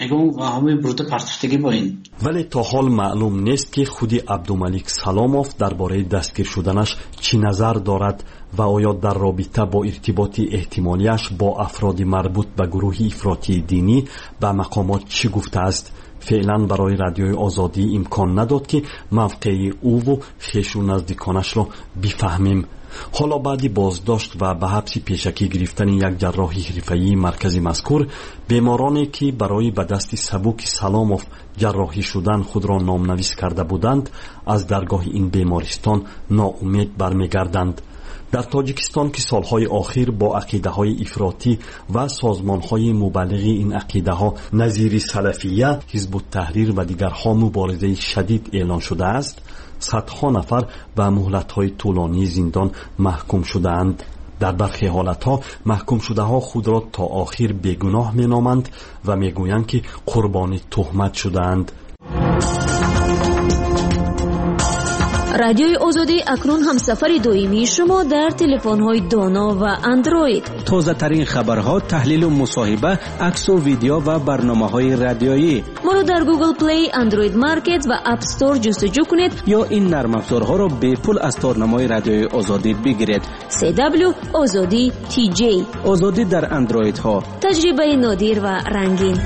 вале то ҳол маълум нест ки худи абдумалик Саломов дар бораи дастгир шуданаш чӣ назар дорад ва оё дар робита бо иртиботи эҳтимолияш бо афроди марбут ба гурӯҳи ифротии динӣ ба мақомот чӣ гуфтааст. феълан барои радиои озодӣ имкон надод ки мавқеи ӯву хешу наздиконашро бифаҳмем. ҳоло баъди боздошт ва ба ҳабси пешакӣ гирифтани як ҷарроҳи ҳирфаии маркази мазкур, бемороне ки барои ба дасти сабуки Саломов ҷарроҳӣ шудан худро номнавис карда буданд, аз даргоҳи ин бемористон ноумед бармегарданд. дар тоҷикистон ки солҳои охир бо ақидаҳои ифротӣ ва созмонҳои мубаллиғи ин ақидаҳо назири салафия, ҳизбуттаҳрир ва дигарҳо муборизаи шадид эълон шудааст, садҳо нафар ба муҳлатҳои тӯлонии зиндон маҳкум шудаанд. дар бархе ҳолатҳо маҳкумшудаҳо худро то охир бегуноҳ меноманд ва мегӯянд ки қурбони тӯҳмат шудаанд. رادیوی آزادی اکنون همسفر دائمی شما در تلفن‌های دانا و اندروید. تازه ترین خبرها، تحلیل و مصاحبه، عکس و ویدیو و برنامه‌های رادیویی. ما رو در گوگل پلی، اندروید مارکت و اپ استور جستجو کنید یا این نرم افزارها را به پول از تارنمای رادیوی آزادی بگیرید. سی دبلیو آزادی تی جی. آزادی در اندروید ها. تجربه نادر و رنگین.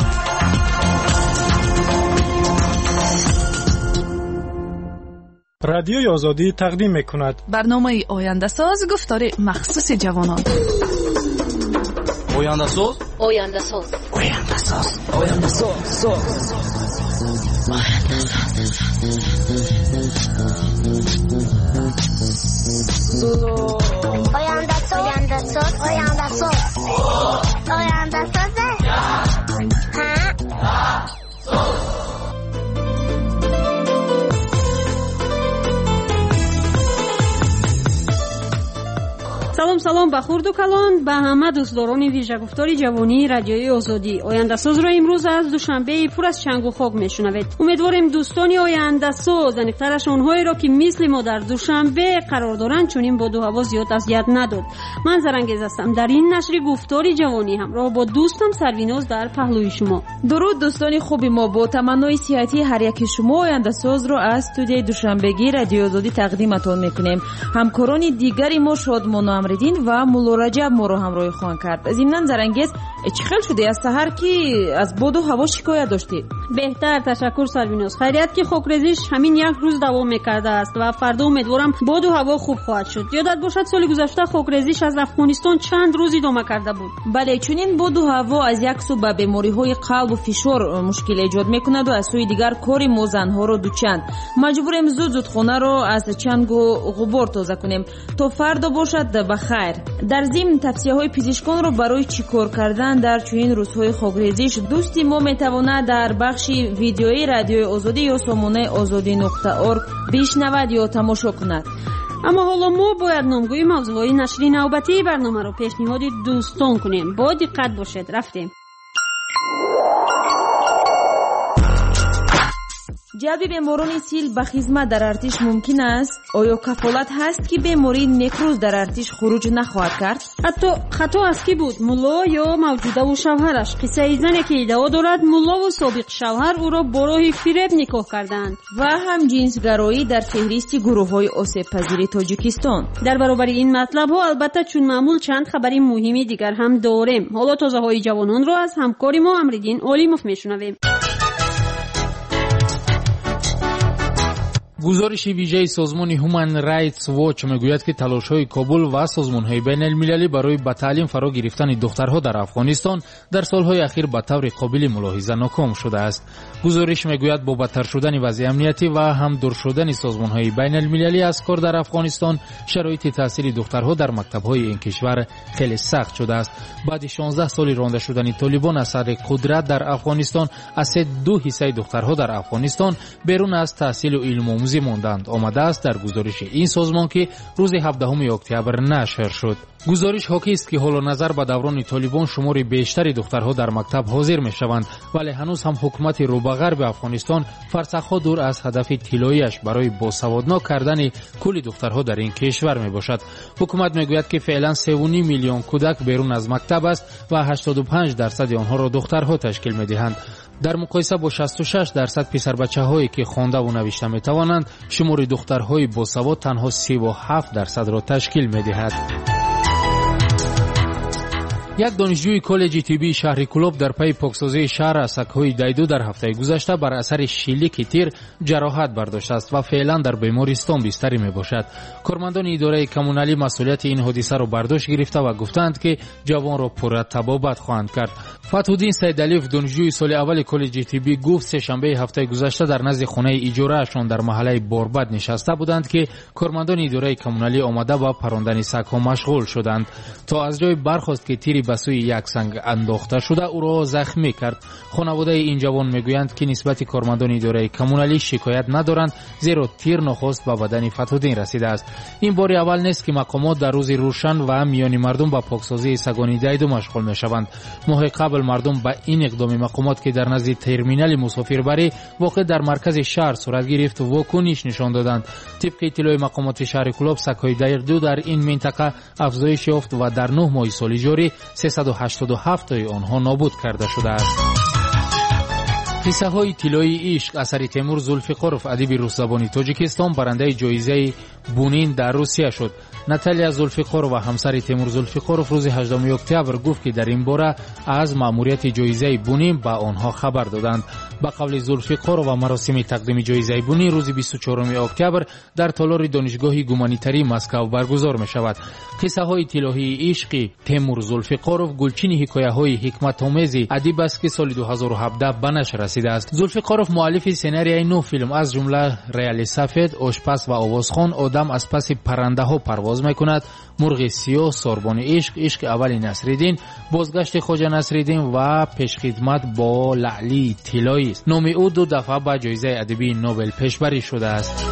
رادیوی آزادی تقدیم می‌کند برنامه آینده ساز، گفتار مخصوص جوانان. آینده ساز آینده ساز آینده ساز آینده ساز آینده ساز آینده ساز آینده ساز آینده ساز салом салом ба хурду калон, ба ҳама дӯстдорони вижагуфтори ҷавонии радиои озодӣ. Ояндасозро имрӯз аз душанбеи пур аз чангу хок мешунавед. умедворем дӯстони ояндасоз аниқтараш онҳоеро ки мисли мо дар душанбе қарор доранд чунин боду ҳаво зиёд азият надод. ман зарангез ҳастам. дар ин нашри гуфтори ҷавонӣ ҳамроҳ бо дӯстам Сарвиноз дар паҳлӯи шумо. дуруд дӯстони хуби мо, бо таманнои сиҳатии ҳар яки шумо ояндасозро аз студияи душанбегии радиои озодӣ тақдиматон мекунем. ҳамкорони дигари мо Шодмону Амриддин ва Мулло Раҷаб моро ҳамроҳӣ хоҳанд кард. зимнан зарангез, чӣ хел шуди аз саҳар ки аз боду ҳаво шикоят доштӣ? беҳтар, ташаккур Сарвиноз. хайрият ки хокрезиш ҳамин як рӯз давом мекардааст ва фардо умедворам боду ҳаво хуб хоҳад шуд. ёдат бошад соли гузашта хокрезиш аз Афғонистон чанд рӯз идома карда буд. бале, чунин боду ҳаво аз як су ба бемориҳои қалбу фишор мушкил эҷод мекунаду аз сӯи дигар кори мо занҳоро дучанд. маҷбурем зуд зуд хонаро аз чангу ғубор тоза кунем то фардо бошад ба хайр. дар зимн тавсияҳои пизишконро барои чӣ кор кардан дар чунин рӯзҳои хокрезиш дӯсти мо метавонад дар бахши видеои радиои озодӣ ё сомонаи озодӣ нуқта орг бишнавад ё тамошо кунад. аммо ҳоло мо бояд номгӯи мавзӯъҳои нашри навбатии барномаро пешниҳоди дӯстон кунем. бо диққат бошед. рафтем. ҷалби беморони сил ба хизмат дар артиш мумкин аст? оё кафолат ҳаст ки бемории некрӯз дар артиш хуруҷ нахоҳад кард? ҳатто хато аз ки буд, мулло ё мавҷудаву шавҳараш? қиссаи зане ки иддао дорад муллову собиқ шавҳар ӯро бо роҳи фиреб никоҳ карданд. ва ҳамҷинсгароӣ дар феҳристи гурӯҳҳои осебпазири Тоҷикистон. дар баробари ин матлабҳо албатта чун маъмул чанд хабари муҳими дигар ҳам дорем. ҳоло тозаҳои ҷавононро аз ҳамкори мо Амриддин Олимов мешунавем. гузориши вижаи созмони Human Rights Watch мегӯяд ки талошҳои Кобул ва созмонҳои байналмилалӣ барои ба таълим фаро гирифтани духтарҳо дар Афғонистон дар солҳои ахир ба таври қобили мулоҳиза ноком шудааст. гузориш мегӯяд бо бадтар шудани вазъи амниятӣ ва ҳамдур шудани созмонҳои байналмилалӣ аз кор дар Афғонистон шароити таҳсили духтарҳо дар мактабҳои ин кишвар хеле сахт шудааст. баъди шонздаҳ соли ронда шудани Толибон аз сарри қудрат дар Афғонистон аз се ду ҳиссаи духтарҳо дар Афғонистон берун аз таҳсилу илмомӯзӣ монданд омадааст дар гузориши ин созмон ки рӯзи ҳабдаҳуми октябр нашр шуд. гузориш ҳокист ки ҳоло назар ба даврони Толибон шумори бештари духтарҳо дар мактаб ҳозир мешаванд, вале ҳанӯз ҳам ҳукумати рӯбағарби Афғонистон фарсахҳо дур аз ҳадафи тиллоияш барои босаводнок кардани кулли духтарҳо дар ин кишвар мебошад. ҳукумат мегӯяд ки феълан се ва ним миллион кӯдак берун аз мактаб аст ва ҳаштоду панҷ дарсади онҳоро духтарҳо ташкил медиҳанд. дар муқоиса бо шасту шаш дарсад писарбачаҳое ки хондаву навишта метавонанд, шумори духтарҳои босавод танҳо сиву ҳафт дарсадро ташкил медиҳад. як донишҷӯи коллеҷи тиббии шаҳри Кӯлоб дар пайи поксозии шаҳр аз сагҳои дайду дар ҳафтаи гузашта бар асари шилики тир ҷароҳат бардоштааст ва феълан дар бемористон бистарӣ мебошад. кормандони идораи коммуналӣ масъулияти ин ҳодисаро бардошт гирифта ва гуфтанд ки ҷавонро пурра табобат хоҳанд кард. фатҳуддин Сайдалиев, донишҷӯи соли аввали коллеҷи тиббӣ, гуфт сешанбеи ҳафтаи гузашта дар назди хонаи иҷораашон дар маҳаллаи Борбад нишаста буданд ки кормандони идораи коммуналӣ омада ба парондани сагҳо машғул шуданд. то аз ҷой бархост ки тири به سوی یک سنگ انداخته شده او را زخمی کرد. خانواده این جوان میگویند که نسبت کارمندان اداره کمونالی شکایت ندارند، زیرا تیر نخست به بدن فتح‌الدین رسیده است. این بار اول نیست که مقامات در روز روشن و میان مردم به پاکسازی سگان دیدو مشغول میشوند. ماه قبل مردم به این اقدام مقامات که در نزد ترمینال مسافربری واقع در مرکز شهر صورت گرفت واکنش نشان دادند. طبق اطلاع مقامات شهر کلوب سگ‌های دو در این منطقه افزایش یافت و در نه ماه سال جاری سیصد و هشتاد و هفت تای آنها نابود کرده شده است. قصه های طلایی عشق اثر تیمور زلفقارف ادیب روس زبانی تاجیکستان برنده جایزه بونین در روسیه شد. ناتالیا زلفقارف و همسر تیمور زلفقارف روز هجدهم اکتبر گفت که در این باره از مأموریت جایزه بونین به آنها خبر دادند. به قول زلفقارف و مراسم تقدیم جایزه بونین روز بیست و چهارم اکتبر در تالار دانشگاه گومانیتری مسکو برگزار می شود. قصه های طلایی عشق تیمور زلفقارف گلچین حکایه های حکمت آمیز ادیب است که سال دو هزار و هفده به نشر رسیده است. زلفقارف مؤلف سناریوی نو فیلم از جمله ریال سفید، آشپز و آوازخوان، آدم از پس پرنده ها پرواز میکند، مرغ سیاه، ساربان عشق، عشق اول نصرالدین، بازگشت خواجه نصرالدین و پیشخدمت با لعلی طلایی است. نام او دو دفعه به جایزه ادبی نوبل پیشبری شده است.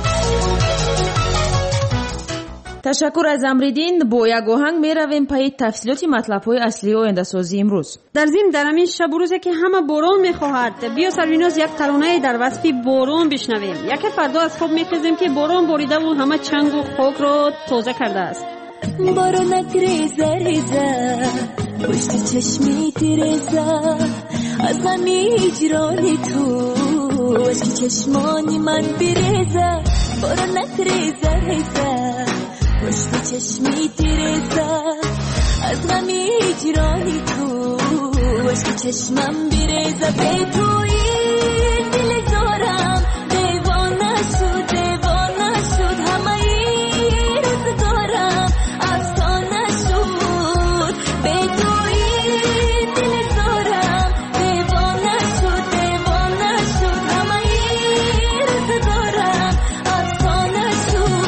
تشکر از امریدین. با یک آهنگ می رویم پای تفصیلات مطلب های اصلی و آینده سازی امروز. در ضمن در همین شب و روزی که همه باران میخواهد، بیا سرویناز یک ترانه در وصف باران بشنویم. یک فردا از خواب میخیزیم که باران باریده و همه چنگ و خاک را تازه کرده است. بارانک ریزه ریزه پشت چشمی تیرزه از همی هجرانی تو عشق چشمانی من بریزه. بارانک ریزه ریزه پشت چشمی تیرزه از غمی هجرانی تو عشق چشمم بریزه. به توی دل دارم دیوانه شد دیوانه شد همه ای روزگارم افسانه شد. به توی دل دارم دیوانه شد دیوانه شد همه ای روزگارم افسانه شد.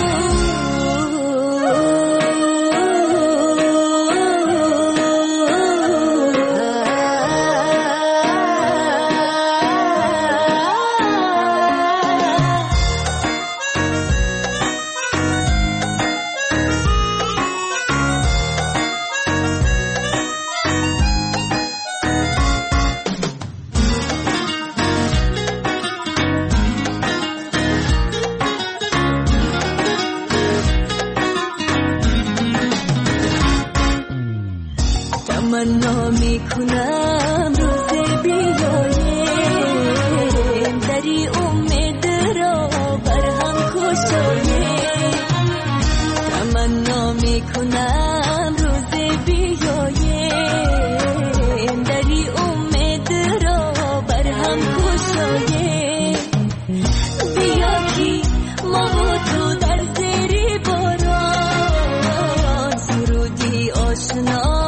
تمنا میکنم روز بیایم دری امید را بر هم کشایم. تمنا میکنم روز بیایم دری امید را بر هم کشایم. بیا کی ما و تو در زیر باران سرودی آشنا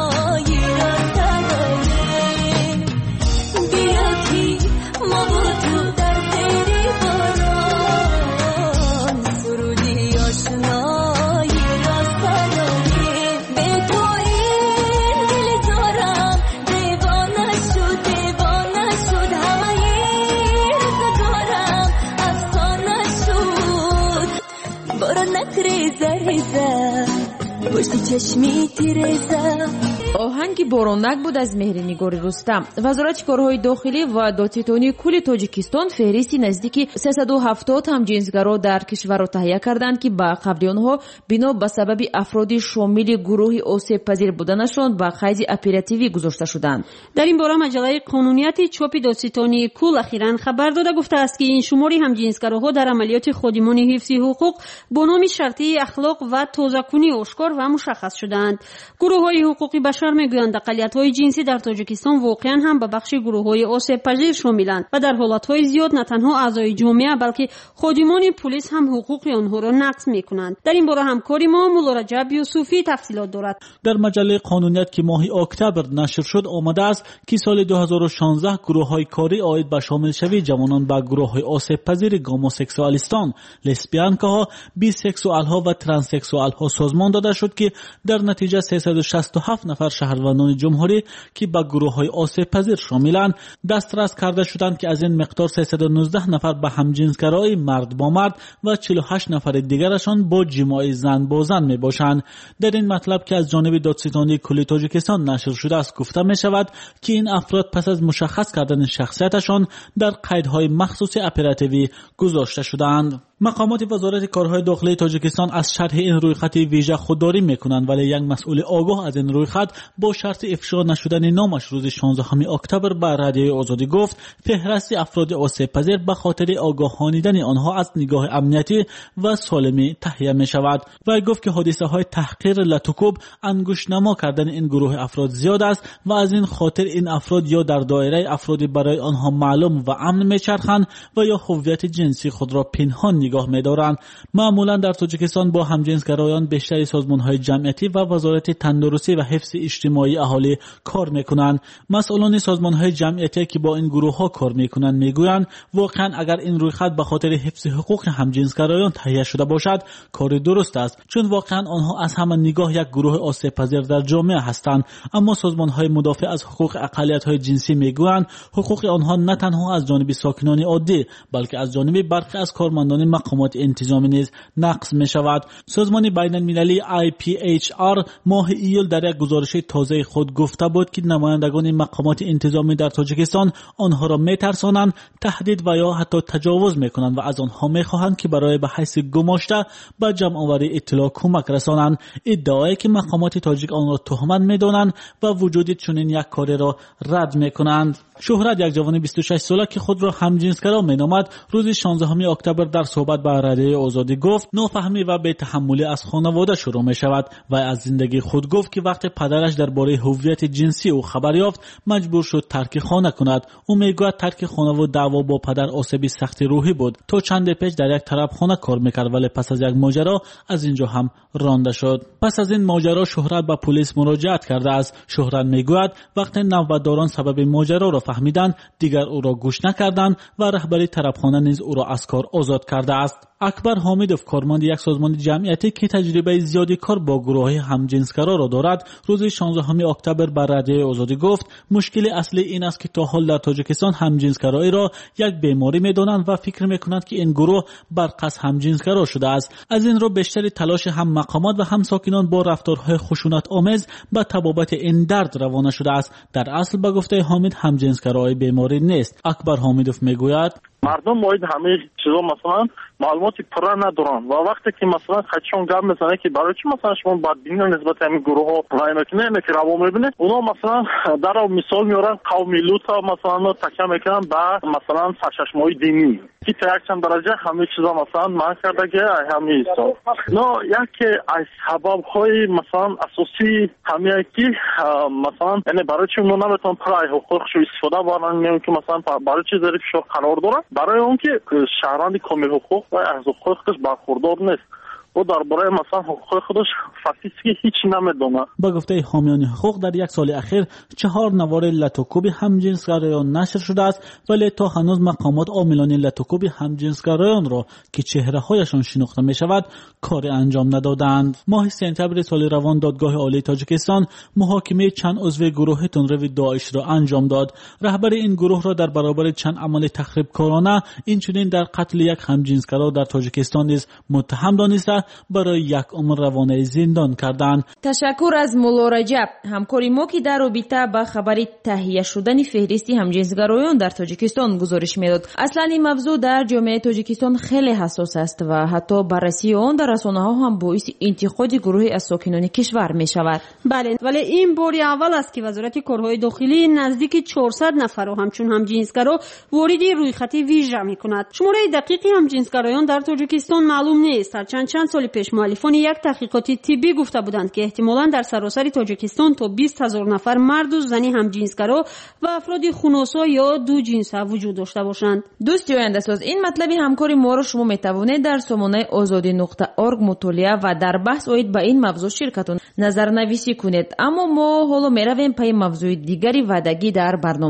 پشت چشمی تیرزه. آهنگ بارانک بود از مهرنگار رستم. وزارت کارهای داخلی و دادستانی کل تاجیکستان فهرستی نزدیک سیصد و هفتاد همجنسگرا در کشور را تهیه کردند که به قبل آنها بنا به سبب افراد شامل گروه آسیب پذیر بودنشان به قید اپراتیوی گذاشته شدند. در این باره مجله قانونیت چاپ دادستانی کل اخیراً خبر داده گفته است که این شماری همجنسگراها در عملیات خادمان حفظ حقوق با نام شرطی اخلاق و تازه‌کنی آشکار و مشخص شدند. گروه‌های حقوقی بشر میگویند اقلیت‌های جنسی در تاجیکستان واقعاً هم به بخش گروه‌های آسیب پذیر شاملند و در حالت‌های زیاد نه تنها اعضای جامعه بلکه خادمان پلیس هم حقوق آنها را نقض می‌کنند. در این باره همکاری ما مولا رجب یوسفی تفصیلات دارد. در مجله قانونیت که ماه اکتبر نشر شد آمده است که سال دو هزار و شانزده گروه‌های کاری عاید به شامل شوی جوانان به گروه‌های آسیب پذیر گاموسکسوالیستان، لسبیانکاها، بیسکسوال‌ها و ترانسکسوال‌ها سازمان داده شد که در نتیجه سیصد و شصت و هفت نفر شهروندان جمهوری که به گروه‌های آسیب پذیر شاملند دسترس کرده شدند که از این مقدار سیصد و نوزده نفر به همجنسگرایی مرد با مرد و چهل و هشت نفر دیگرشان با جماع زن با زن می باشند. در این مطلب که از جانب دادستانی کلی تاجیکستان نشر شده است گفته می شود که این افراد پس از مشخص کردن شخصیتشان در قیدهای مخصوص اپراتیوی گذاشته شدند. مقامات وزارت کارهای داخلی تاجیکستان از شرح این رویخط ویژه خودداری میکنند، ولی یک مسئول آگاه از این رویخط با شرط افشا نشدن نامش روز شانزدهم اکتبر به رادیوی آزادی گفت فهرست افراد آسیب پذیر به خاطر آگاهانیدن آنها از نگاه امنیتی و سالمی تهیه می شود. و گفت که حادثه های تحقیر لطوکوب انگشت نما کردن این گروه افراد زیاد است و از این خاطر این افراد یا در دایره افرادی برای آنها معلوم و امن میچرخند و یا هویت جنسی خود را پنهان نگاه می‌دارند. معمولا در تاجیکستان با همجنسگرایان بیشتر سازمان‌های جمعیتی و وزارت تندرستی و حفظ اجتماعی اهالی کار می‌کنند. مسئولان سازمان‌های جمعیتی که با این گروه‌ها کار می‌کنند می‌گویند واقعا اگر این رویخط به خاطر حفظ حقوق همجنسگرایان تهیه شده باشد کار درست است، چون واقعا آنها از همان نگاه یک گروه آسیب پذیر در جامعه هستند. اما سازمان‌های مدافع از حقوق اقلیت‌های جنسی می‌گویند حقوق آنها نه تنها از جانب ساکنان عادی بلکه از جانب برخی از کارمندان مقامات انتظامی نیز نقض می شود. سازمان بین المللی آی پی اچ آر ماه ایول در یک گزارش تازه خود گفته بود که نمایندگان مقامات انتظامی در تاجیکستان آنها را می ترسانند، تهدید و یا حتی تجاوز می کنند و از آنها می خواهند که برای به حیث گماشته به جمع آوری اطلاع کمک رسانند. ادعایی که مقامات تاجیک آن را تهمت می دانند و وجود چنین یک کاری را رد می کنند. شهرت یک جوان بیست و شش ساله که خود را همجنسگرا مینامد روز شانزدهم اکتبر در صحبت با رادیوی آزادی گفت نافهمی و بی‌تحملی از خانواده شروع می شود و از زندگی خود گفت که وقتی پدرش درباره هویت جنسی او خبر یافت مجبور شد ترک خانه کند. او میگوید ترک خانه و دعوا با پدر آسیب سخت روحی بود. تا چند پیش در یک طرف خانه کار میکرد ولی پس از یک ماجرا از اینجا هم رانده شد. پس از این ماجرا شهرت به پلیس مراجعت کرده است. شهرت میگوید وقتی نوبتداران سبب ماجرا را فهمیدند دیگر او را گوش نکردند و رهبری طرفخانه نیز او را از کار آزاد کرده است. اکبر حامیدوف کارمند یک سازمان جمعیتی که تجربه زیادی کار با گروه همجنسگرا را دارد روز شانزدهم اکتبر بر رادیوی آزادی گفت مشکل اصلی این است که تا حال در تاجیکستان همجنسگرایی را یک بیماری می‌دانند و فکر می‌کنند که این گروه برقص همجنسگرا شده است. از این رو بیشتر تلاش هم مقامات و هم ساکنان با رفتارهای خشونت آمیز به تبابت این درد روانه شده است. در اصل به گفته حامد همجنسگرایی بیماری نیست. اکبر حامیدوف میگوید مردم باید همه چیزا مثلا معلوماتی پره ندارن و وقتی که مثلا خچون گپ میزنه که برای چی مثلا شما بدبینی نسبت به همین گروه ها رای میکنه که روا میبینه اونا مثلا در مثال میارن قومی لوط مثلا تکیه میکنن به مثلا سرچشمه‌های دینی که تا یک چند درجه همه چیزا مثلا من کرده که همین حساب نه یکی از سبب های مثلا اساسی همین که مثلا یعنی برای چی اونا نمیتونن پرای حقوقش استفاده بکنن میگن که مثلا برای چی ظریف شو قرار داره برای اون که شهروند کامل حقوق و از حقوقش برخوردار نیست و درباره مثلا حقوق خودش فاسیستی هیچ نمیدونه. با گفته حامیان حقوق در یک سال اخیر چهار نوار لطوکوب همجنسگرایان نشر شده است ولی تا هنوز مقامات عاملان لطوکوب همجنسگرایان را که چهره هایشان شناخته می شود کار انجام ندادند. ماه سپتامبر سال روان دادگاه عالی تاجیکستان محاکمه چند عضو گروه تندرو داعش را انجام داد. رهبر این گروه را در برابر چند عمل تخریبکارانه اینچنین در قتل یک همجنسگرا در تاجیکستان نیز متهم دانسته برای یک عمر روانه زندان کردند. تشکر از مولا رجب. همکاری ما که در رابطه با خبر تهیه شدن فهرست همجنسگرایان در تاجیکستان گزارش میداد. اصلا این موضوع در جامعه تاجیکستان خیلی حساس است و حتی بررسی آن در رسانه‌ها هم باعث انتقاد گروهی از ساکنان کشور می شود. بله، ولی این بار اول است که وزارت کارهای داخلی نزدیک چهارصد نفر و همچون همجنسگرا وارد رویخط ویژه می کند. شماره دقیق همجنسگرایان در تاجیکستان معلوم نیست. هرچند چند سال پیش مؤلفان یک تحقیقات طبی گفته بودند که احتمالاً در سراسر تاجیکستان تا بیست هزار نفر مرد و زنی همجنسگرا و افراد خنثی یا دو جنسه وجود داشته باشند. دوستی آینده ساز این مطلبی همکاری ما را شما میتوانید در سامانه آزادی نقطه ارگ مطالعه و در بحث اوید به این موضوع شرکتون نظرنویسی کنید. اما ما حالا میرویم پای موضوع دیگری وعدگی در برنامه.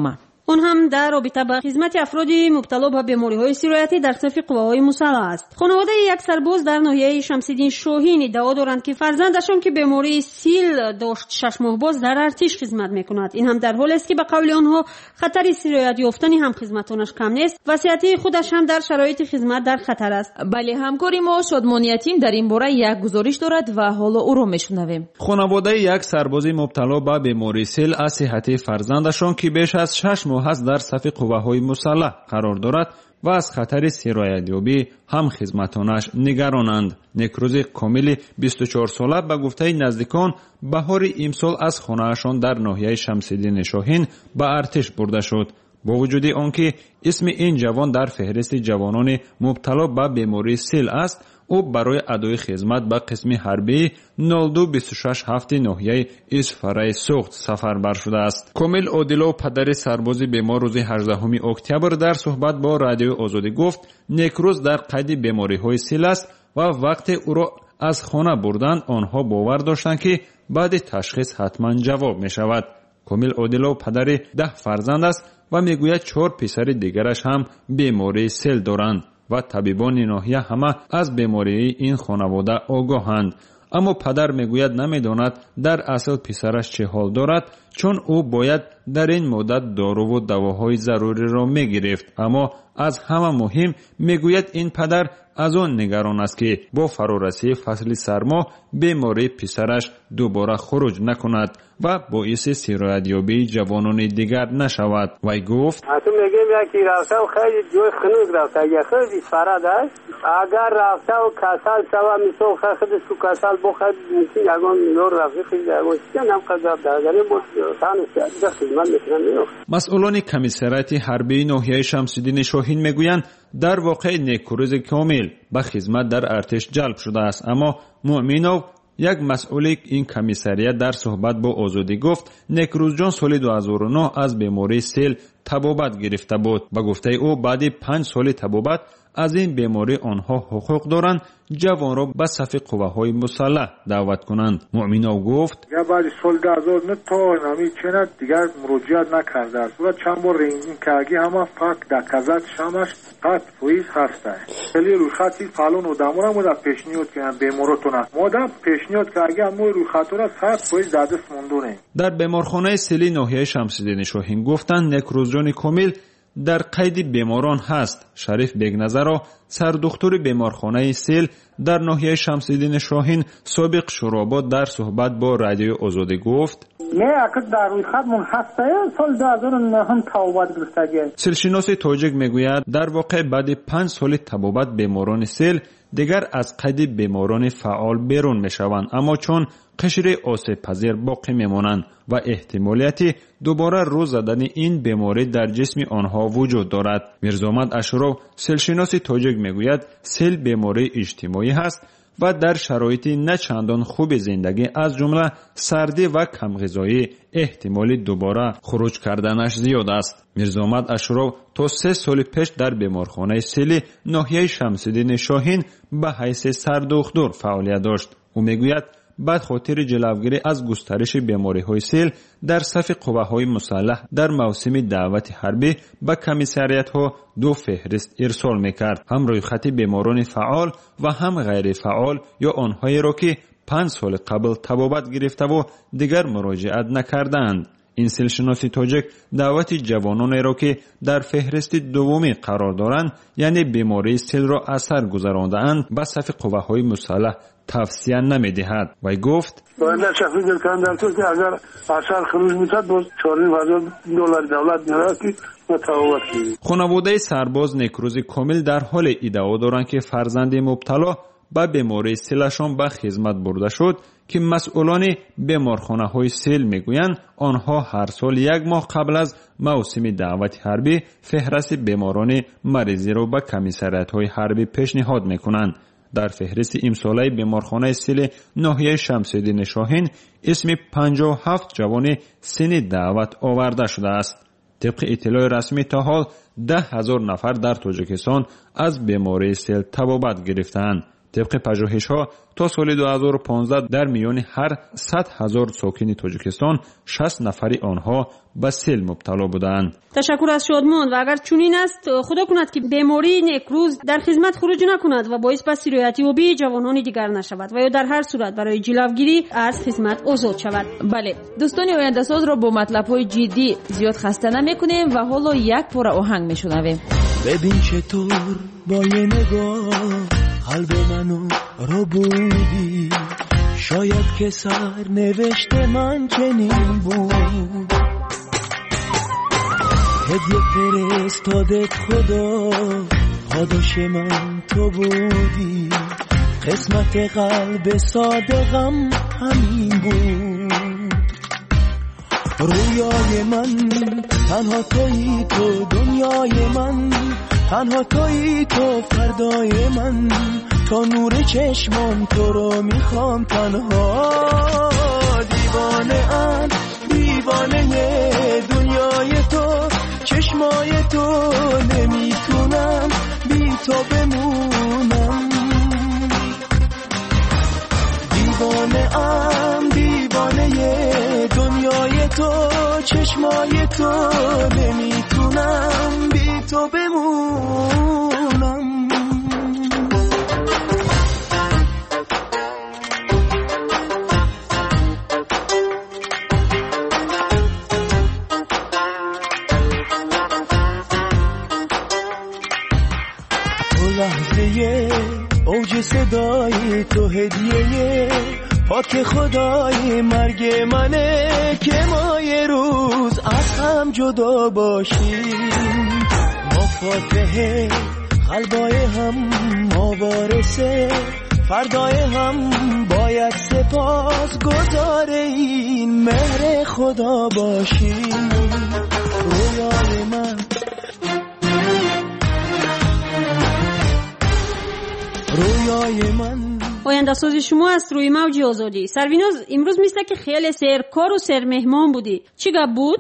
اون هم در رابطه با خدمت افراد مبتلا به بیماری‌های سرایتی در صف قواهای مسلح است. خانواده یک سرباز در ناحیه شمس‌الدین شاهین ادعا دارند که فرزندشان که بیماری سیل داشت شش ماه باز در ارتش خدمت می‌کند. این هم در حالی است که به قول آنها خطر سرایت یافتن هم خدمتانش کم نیست و صحت خودش هم در شرایط خدمت در خطر است. بله، همکاری ما شادمان یتیم در این باره یک گزارش دارد و حالا او را میشنویم. خانواده یک سرباز مبتلا به بیماری سیل از صحت فرزندشان که بیش از شش ماه است در صف قواهای مسلح قرار دارد و از خطر سرایت یابی هم خدمتانش نگرانند. نکروز کامل بیست و چهار ساله به گفته نزدیکان بهار امسال از خانه‌شان در ناحیه شمس‌الدین شاهین به ارتش برده شد. با وجود آنکه اسم این جوان در فهرست جوانان مبتلا به بیماری سیل است، او برای ادای خدمت به قسم حربی نود و دو بیست و شش هفت ناحیه اسفرای سوخت سفر بر شده است. کامل عادلو پدر سرباز بیمار روز هجدهم اکتبر در صحبت با رادیو آزادی گفت نکروز در قید بیماری‌های سیل است و وقتی او را از خانه بردند آنها باور داشتند که بعد تشخیص حتما جواب می شود. کامل عادلو پدر ده فرزند است و میگوید چهار پسر دیگرش هم بیماری سیل دارند و طبیبان ناحیه همه از بیماری این خانواده آگاهند. اما پدر میگوید نمیداند در اصل پسرش چه حال دارد، چون او باید در این مدت دارو و دواهای ضروری را میگرفت. اما از همه مهم میگوید این پدر از آن نگران است که با فرارسی فصل سرما بیماری پسرش دوباره خروج نکند و باعث سرایت یابی جوانان دیگر نشود. وی گفت تو میگیم یکی رفته و خیلی جوی خنوک رفته، یه خیلی فراد است. اگر رفته و کسل شوه میسو خیلی سو کسل بخواهد میسی یکان میلور رفته خیلی یکان چیزی نم قضاب دارگانی بود تانست ده خدمت میکنم میو. مسئولان کمیسریات حربی ناحیه شمس‌الدین شاهین میگویند در واقع نکروز کامل به خدمت در ارتش جلب شده است. اما مؤمنوف یک مسئول این کمیسریات در صحبت با آزادی گفت نکروز جان سال دو هزار و نه از بیماری سیل تبابت گرفته بود. با گفته او بعد پنج سال تبابت از این بیماری آنها حقوق دارند جوان را به صف قواهای مسلح دعوت کنند. مؤمنوف گفت یا بعد سال دو هزار و نه تا نامی چند دیگر مراجعت نکرده است و چند بار رنگین کارگی همه فاک دکازات شامش قط پویز هسته. خیلی روی خطی فالون و دامورا مو در پیشنیاد کنن بیمارتونه ما در پیشنیاد کارگی همه روی خطو را صد پویز دادست موندونه. در بیمارخانه سیلی ناحیه شمس‌الدین شاهین گفتند نکروز جان کامل در قید بیماران هست. شریف بیگنظر را سردکتر بیمارخانه سیل در ناحیه شمس‌الدین شاهین سابق شوراباد در صحبت با رادیو آزادی گفت نه اکد در روی خط من هسته سال دو هزار و نه هم تبابت گرفته. سیلشناس تاجیک میگوید در واقع بعد پنج سال تبابت بیماران سیل دیگر از قید بیماران فعال بیرون میشوند، اما چون قشر آسیب پذیر باقی میمانند و احتمالیت دوباره رو زدن این بیماری در جسم آنها وجود دارد. میرزامد اشرف سیلشناس تاجیک میگوید سیل بیماری اجتماعی هست و در شرایط نه چندان خوب زندگی از جمله سردی و کم غذایی احتمال دوباره خروج کردنش زیاد است. میرزامد اشرف تا سه سال پیش در بیمارخانه سیلی ناحیه شمس‌الدین شاهین به حیث سردکتر فعالیت داشت. او میگوید بعد خاطر جلوگیری از گسترش بیماری‌های سیل در صف قواهای مسلح در موسم دعوت حربی به کمیسریات‌ها دو فهرست ارسال می‌کرد، هم روی خط بیماران فعال و هم غیر فعال یا آنهایی را که پنج سال قبل تبابت گرفته و دیگر مراجعت نکردند. این سیلشناسی تاجیک دعوت جوانان را که در فهرست دومی قرار دارند یعنی بیماری سیل را اثر گذرانده‌اند به صف قواهای مسلح توصیه نمی‌دهد. وی گفت باید شخصی دلکن در تو که اگر اثر خروج می‌شد باز چهار هزار دلار دولت می‌رفت که متفاوت کنید. خانواده سرباز نکروز کامل در حال ادعا دارند که فرزند مبتلا به بیماری سیلشان به خدمت برده شد که مسئولان بیمارخانه‌های سیل میگویند آنها هر سال یک ماه قبل از موسم دعوت حربی فهرست بیماران مریضی را به کمیسریات‌های حربی پیشنهاد میکنند. در فهرست امساله بیمارخانه سیل ناحیه شمس‌الدین شاهین اسم پنجاه و هفت جوان سن دعوت آورده شده است. طبق اطلاع رسمی تا حال ده هزار نفر در تاجیکستان از بیماری سیل تبابت گرفتند. طبق پژوهش‌ها تا سال دو هزار و پانزده در میان هر صد هزار ساکن تاجیکستان شصت نفری آنها به سیل مبتلا بودند. تشکر از شادمان. و اگر چنین است خدا کند که بیماری نکروز در خدمت خروج نکند و باعث به سرایت یابی جوانان دیگر نشود و یا در هر صورت برای جلوگیری از خدمت آزاد شود. بله دوستان آینده ساز را با مطلب‌های جدی زیاد خسته نمی‌کنیم و حالا یک پاره آهنگ میشنویم. ببین چطور با یه نگاه قلب منو رو بودی، شاید که سر نوشته من چنین بود، هدیه فرستادت خدا پاداش من تو بودی، قسمت قلب صادقم همین بود. رویای من تنها تویی، تو دنیای من تنها تویی، تو فردای من، تا نور چشمان تو رو میخوام تنها. دیوانه ام دیوانه دنیای تو، چشمای تو، نمیتونم بی تو بمونم. دیوانه ام دیوانه دنیای تو، چشمای تو، نمیتونم بی تو بمونم. لحظه اوج صدای تو هدیه پاک خدای مرگ منه که ما یه روز از هم جدا باشیم. ما فاتحه قلبای هم، ما وارثه فردای هم، باید سپاس گزار این مهر خدا باشیم. رویای من رویای من آینده سازی شما است روی موج آزادی. سرویناز امروز مثل که خیلی سرکار و سرمهمان بودی، چی گپ بود؟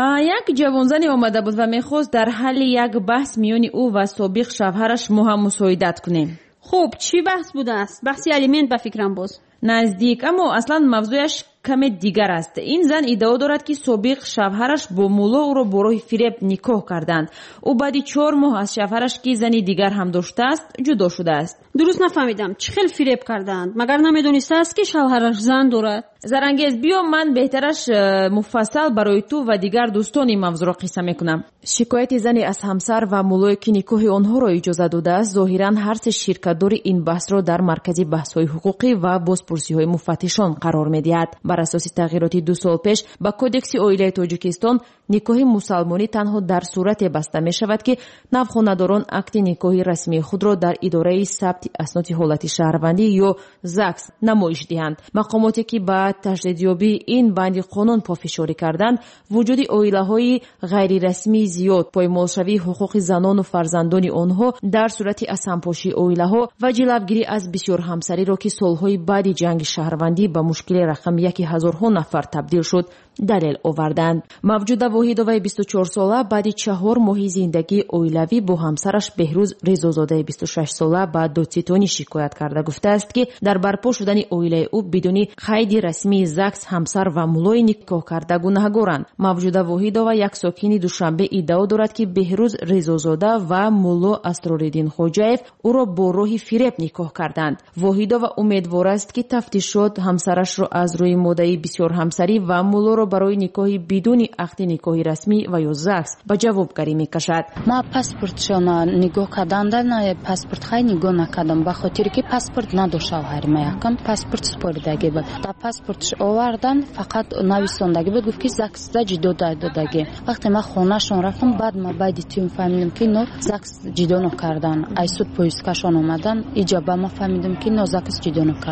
یک جوانزنی آمده بود و میخواست در حل یک بحث میان او و سابق شوهرش ما هم مساعدت کنیم. خب چی بحث بوده است؟ بحثی الیمنت به فکرم باز نزدیک، اما اصلا موضوعش کم دیگر است. این زن ادعا دارد که سابق شوهرش با مولا او را برای فریب نکاح کردند. او بعد چهار ماه از شوهرش که زنی دیگر هم داشته است جدا شده است. درست نفهمیدم، چه خیلی فریب کردند؟ مگر نمیدونسته است که شوهرش زن دارد؟ زرنگیز بیا من بهترش مفصل برای تو و دیگر دوستان این موضوع را قصه میکنم. شکایت زنی از همسر و مولای که نکاح آنها را اجازه داده است ظاهرا هر سه شرکت‌دار این بحث را در مرکز بحث‌های حقوقی و بازپرسی‌های مفتشان قرار می‌دهد. بر اساس تغییرات دو سال پیش با کودکس اویله تاجیکستان نکاح مسلمانی تنها در صورت بسته می شود که نوخانه‌داران اکت نکاح رسمی خود را در اداره ثبت اسناد حالت شهروندی یا زکس نمایش دهند. مقاماتی که با تجدیدیابی این بند قانون پافشاری کردند وجود اویله‌های غیر رسمی زیاد، پایمالشوی حقوق زنان و فرزندان آنها در صورت اسمپاشی اویله‌ها و جلوگیری از بسیار همسری را که سالهای بعد جنگ شهروندی به مشکل رقم یک هزارها نفر تبدیل شد دلیل آوردند. موجوده واحدوی بیست و چهار ساله بعد چهار ماه زندگی اویلوی با همسرش بهروز رضازاده بیست و شش ساله با دادستانی شکایت کرده گفته است که در برپا شدن اویله او بدون قید رسمی زکس همسر و مولای نکاح کرده گناهکارند. موجوده واحدوی یک ساکن دوشنبه ادعا دارد که بهروز رضازاده و مولا اسرارالدین خوجاєв او را با راه فریب نکاح کردند. واحدوی امیدوار است که تفتیشات همسرش را از روی مدعی بسیار همسری و مولا برای نکاح بدون عقد نکاح رسمی و یا زکس به جوابگری میکشد. ما پاسپورتشان نگاه کردند، نه پاسپورت خای نگاه نکردم به خاطر که پاسپورت نداشت شوهر ما یکم پاسپورت سپردگی بود. تا پاسپورتش آوردن فقط نویسندگی بود، گفت که زکس دا جدا دادگی. وقتی ما خونهشون رفتم بعد ما بعد تیم فهمیدم که نو زکس جدا نکردن. ایسود پلیسکشان اومدن اینجا با ما فهمیدم که نو زکس جدا نکردن.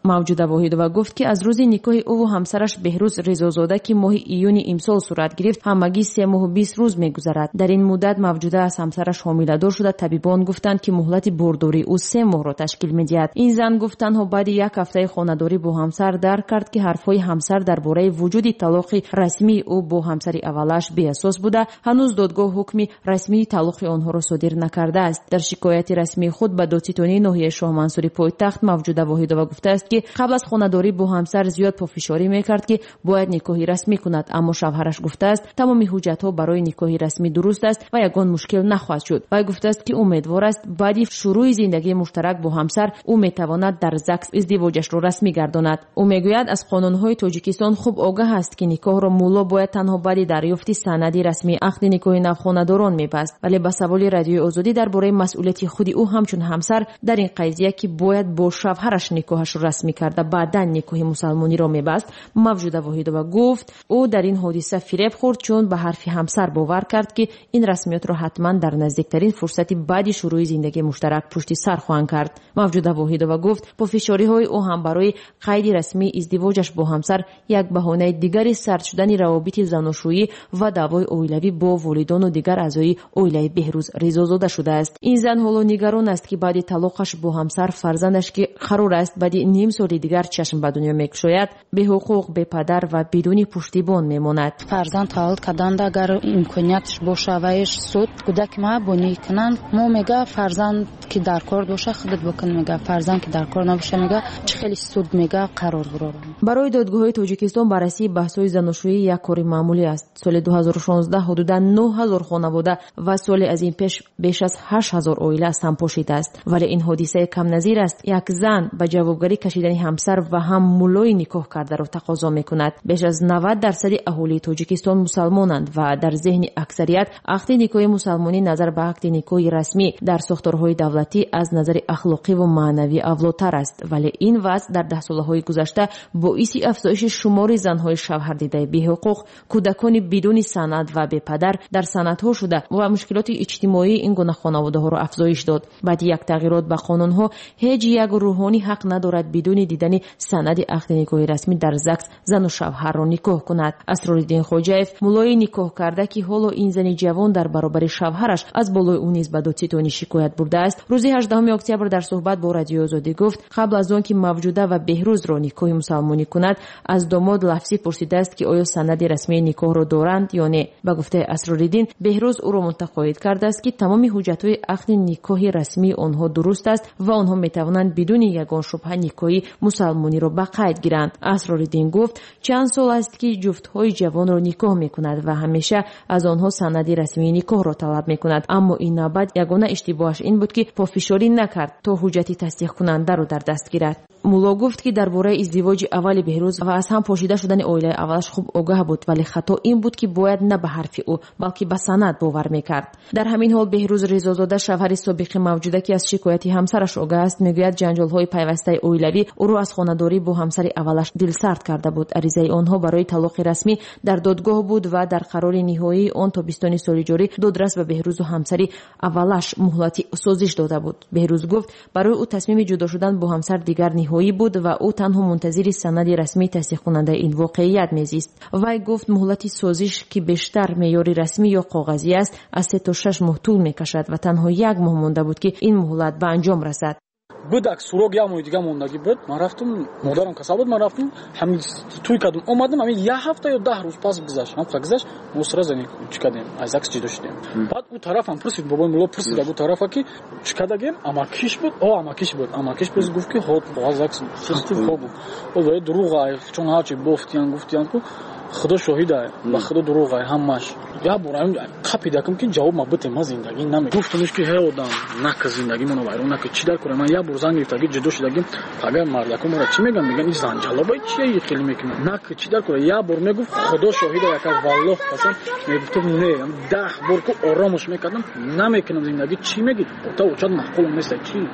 мавҷуда воҳидова гуфт ки аз рӯзи никоҳи ӯ ва ҳамсараш беҳрӯз резозода ки моҳи июни имсол сурат гирифт ҳамагӣ се моҳу бист рӯз мегузарад. дар ин муддат мавҷуда аз ҳамсараш ҳомиладор шуда табибон гуфтанд ки муҳлати бордории ӯ се моҳро ташкил медиҳад. ин зан гуфт танҳо баъди як ҳафтаи хонадорӣ бо ҳамсар дарк кард ки ҳарфҳои ҳамсар дар бораи вуҷуди талоқи расмии ӯ бо ҳамсари аввалаш беасос буда ҳанӯз додгоҳ ҳукми расмии талоқи онҳоро содир накардааст. дар шикояти расмии худ ба додситонии ноҳияи шоҳмансури пойтахт мавҷуда воҳидова гуфтааст ки қабл аз хонадорӣ бо ҳамсар зиёд пофишорӣ мекард ки бояд никоҳи расмӣ кунад, аммо шавҳараш гуфтааст тамоми ҳуҷҷатҳо барои никоҳи расмӣ дуруст аст ва ягон мушкил нахоҳад шуд. вай гуфтааст ки умедвор аст баъди шурӯи зиндагии муштарак бо ҳамсар ӯ метавонад дар ЗАГС издивоҷашро расмӣ гардонад. ӯ мегӯяд аз қонунҳои тоҷикистон хуб огаҳ аст ки никоҳро мулло бояд танҳо баъди дарёфти санади расмии ақди никоҳи навхонадорон мебаст. вале ба саволи радиои озодӣ дар бораи масъулияти худи ӯ ҳамчун ҳамсар дар ин қазия ки бояд бо шавҳараш никоҳашро расмӣ карда баъдан никоҳи мусалмониро мебаст, мавҷуда воҳидова гуфт ӯ дар ин ҳодиса фиреб хӯрд, чун ба ҳарфи ҳамсар бовар кард ки ин расмиётро ҳатман дар наздиктарин фурсати баъди шурӯи зиндагии муштарак пушти сар хоҳанд кард. мавҷуда воҳидова гуфт пофишориҳои ӯ ҳам барои қайди расмии издивоҷаш бо ҳамсар як баҳонаи дигари сард шудани равобити заношӯӣ ва даъвои оилавӣ бо волидону дигар аъзои оилаи беҳрӯз резозода шудааст. ин зан ҳоло нигарон аст ки баъди талоқаш бо ҳамсар фарзандаш ки қарор аст баъди ним соли дигар чашм ба дунё мекушояд, беҳуқуқ, бепадар ва бидуни пуштибон мемонад. фарзанд таваллуд карданд агар имкониятш боша ваиш суд кӯдаки ма бонӣ кунанд, мо мега фарзанд ки дар кор боша худат бикун, мега фарзанд ки дар кор набоша мега чӣ хели суд мега қарор бурорам. барои додгоҳҳои тоҷикистон баррасии баҳсҳои заношӯӣ як кори маъмулӣ аст. соли дуҳазору шонздаҳ ҳудудан нӯҳ ҳазор хонавода ва соли аз ин пеш беш аз ҳашт ҳазор оила аз ҳам пошидааст. вале ин ҳодисаи камназир аст. як зан ба ҷавобгарӣ кашидани ҳамсар ва ҳам муллои никоҳ кардаро тақозо мекунад. беш аз навад дарсади аҳолии тоҷикистон мусалмонанд ва дар зеҳни аксарият ақди никоҳи мусалмонӣ назар ба ақди никоҳи расмӣ дар сохторҳои давлатӣ аз назари ахлоқиву маънавӣ авлотар аст. вале ин вазъ дар даҳсолаҳои гузашта боиси афзоиши шумори занҳои шавҳардидаи беҳуқуқ, кӯдакони бидуни санад ва бепадар дар санадҳо шуда ва мушкилоти иҷтимоии ин гуна хонаводаҳоро афзоиш дод. баъди як тағйирот ба қонунҳо ҳеҷ як рӯҳонӣ ҳақ надорад бидуни дидани санади ақди никоҳи расмӣ дар ЗАГС зану шавҳарро никоҳ кунад. асрориддин хоҷаев муллои никоҳ карда ки ҳоло ин зани ҷавон дар баробари шавҳараш аз болои ӯ низ ба додситонӣ шикоят бурдааст, рӯзи ҳаждаҳуми октябр дар суҳбат бо радиои озодӣ гуфт қабл аз он ки мавҷуда ва беҳрӯзро никоҳи мусалмонӣ кунад аз домод лафзӣ пурсидааст ки оё санади расмии никоҳро доранд ё не. ба гуфтаи асрориддин беҳрӯз ӯро мутақоид кардааст ки тамоми ҳуҷҷатҳои ақди никоҳи расмии онҳо дуруст аст ва онҳо метавонанд бидуни ягон шубҳа никоҳи мусалмониро ба қайд гиранд. асрориддин гуфт чанд сол аст ки ҷуфтҳои ҷавонро никоҳ мекунад ва ҳамеша аз онҳо санади расмии никоҳро талаб мекунад, аммо ин навбат ягона иштибоҳаш ин буд ки пофишорӣ накард то ҳуҷҷати тасдиқкунандаро дар даст гирад. мулло гуфт ки дар бораи издивоҷи аввали беҳрӯз ва аз ҳам пошида шудани оилаи аввалаш хуб огаҳ буд, вале хато ин буд ки бояд на ба ҳарфи ӯ балки ба санад бовар мекард. дар ҳамин ҳол беҳрӯз резозода шавҳари собиқи мавҷуда ки аз шикояти ҳамсараш огаҳ аст мегӯяд ҷанҷолҳои пайвастаи оилавӣ ӯро аз хонадорӣ бо ҳамсари аввалаш дилсард карда буд. аризаи онҳо барои талоқи расмӣ дар додгоҳ буд ва дар қарори ниҳоии он тобистони соли ҷорӣ додрас ба беҳрӯзу ҳамсари аввалаш муҳлати созиш дода буд. беҳрӯз гуфт барои ӯ тасмими ҷудо шудан бо ҳамсар дигар ниҳоӣ буд ва ӯ танҳо мунтазири санади расмии тасдиқкунандаи ин воқеият мезист. вай гуфт муҳлати созиш ки бештар меъёри расмӣ ё коғазӣ аст аз се то шаш моҳ тӯл мекашад ва танҳо як моҳ монда буд ки ин муҳлат ба анҷом расад. буд ак сурок як моҳи дига мондагӣ буд. ман рафтум, модарам касал буд, ман рафтум ҳамин тӯй кардам, омадам, ҳамин як ҳафта ё даҳ рӯз пас гузашт, ҳам гузашт, мо сра зани чӣ кардем, аз ЗАГС ҷудо шудем. баъд ӯ тарафам пурсид, бобои мулло пурсид ак ӯ тарафа ки чӣ кардагем, амакиш буд, о амакиш буд, амакиш пурсид гуфт ки ҳот аз ЗАГС пурсид хоб буд. о вай дурӯғ ай, чун ҳарчи бофтиян гуфтиян ку худо шоҳид ай, ба худо дурӯғ ай ҳамаш. я бора қапидакам ки ҷавоб ма бите ма зиндагӣ наме. гуфтамш ки ҳе одам нака зиндагӣ мано вайрон нака чӣ дар кора. ман як бор занг гирифтагӣ ҷудо шудагим, агар мардаку мора чӣ меган, меган ин занҷалобай чия ин хеле мекунад. нака чӣ дар кора. як бор мегуфт худо шоҳид ай, яка валлоҳ қасам мегуфтам не, даҳ бор ку оромош мекардам, намекунам зиндагӣ чӣ мегӣ. ота очад маъқулам нест чӣ.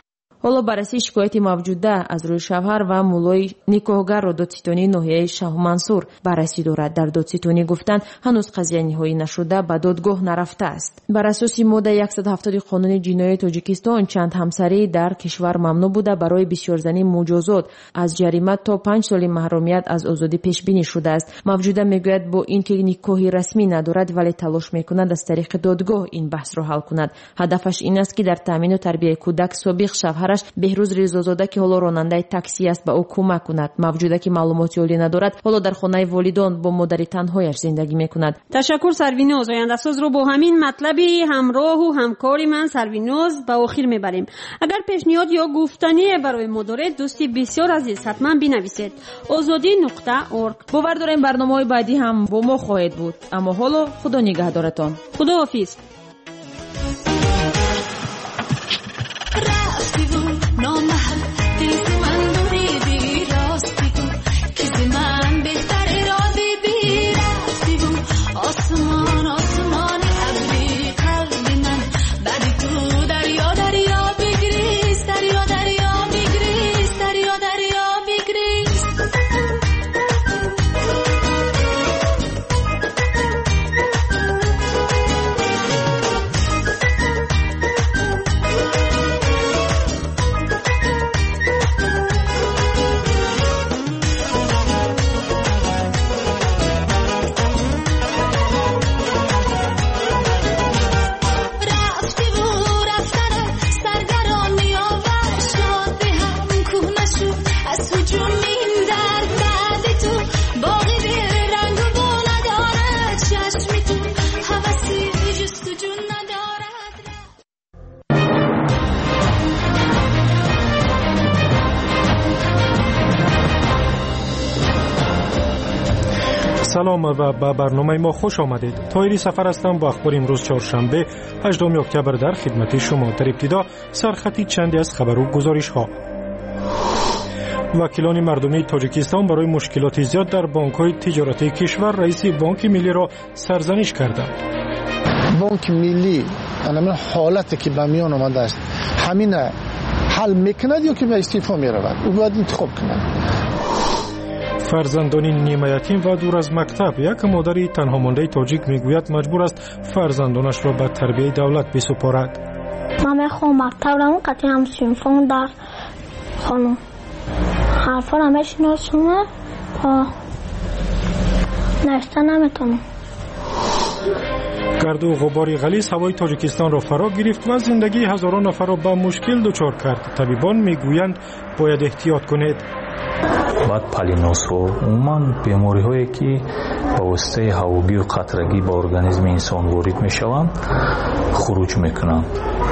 ҳоло баррасии шикояти мавҷуда аз рӯи шавҳар ва мулои никоҳгарро додситонии ноҳияи Шаҳмансур баррасӣ дорад. дар додситонӣ гуфтанд ҳанӯз қазия ниҳоӣ нашуда ба додгоҳ нарафтааст. бар асоси модда сад ҳафтоди қонуни ҷинояи Тоҷикистон чанд ҳамсарӣ дар кишвар мамнӯъ буда барои бисёрзанӣ муҷозот аз ҷарима то панҷ соли маҳрумият аз озодӣ пешбинӣ шудааст. мавҷуда мегӯяд бо ин ки никоҳи расмӣ надорад, вале талош мекунад аз тариқи додгоҳ ин баҳсро ҳал кунад. ҳадафаш ин аст ки дар таъмину тарбияи кӯдак собиқ шавҳараш Беҳрӯз Ризозода ки ҳоло ронандаи такси аст ба ӯ кӯмак кунад. мавҷуда ки маълумоти олӣ надорад, ҳоло дар хонаи волидон бо модари танҳояш зиндагӣ мекунад. ташаккур Сарвиноз. ояндасозро бо ҳамин матлаби ҳамроҳу ҳамкори ман Сарвиноз ба охир мебарем. агар пешниҳод ё гуфтание барои мо доред, дӯсти бисёр азиз, ҳатман бинависед озодӣ нуқта орг. бовар дорем барномаҳои баъдӣ ҳам бо мо хоҳед буд. аммо ҳоло худо нигаҳдоратон. худоҳофиз. سلام و به برنامه ما خوش آمدید. طاهری سفر هستم با اخبار امروز چهارشنبه هجدهم اکتبر در خدمت شما. در ابتدا سرخطی چندی از خبر و گزارش ها. وکیلان مردمی تاجیکستان برای مشکلات زیاد در بانک‌های تجارتی کشور رئیس بانک ملی را سرزنش کردند. بانک ملی الان حالتی که به میان آمده است همین حل میکند یا که به استعفا میرود، او باید انتخاب کند. فرزندان نیمه یتیم و دور از مکتب. یک مادری تنها مانده تاجیک میگوید مجبور است فرزندانش را به تربیت دولت بسپارد. من میخوام مکتب رو قطعی هم سینفون در خانم حرفا رو میشناسونه و نوشته نمیتونم. گرد و غبار غلیظ هوای تاجیکستان را فرا گرفت و زندگی هزاران نفر را به مشکل دچار کرد. طبیبان میگویند باید احتیاط کنید. بعد پالینوسو عموما بیماری هایی که با واسطه هوایی و قطرگی با ارگانیسم انسان وارد میشوند خروج میکنند.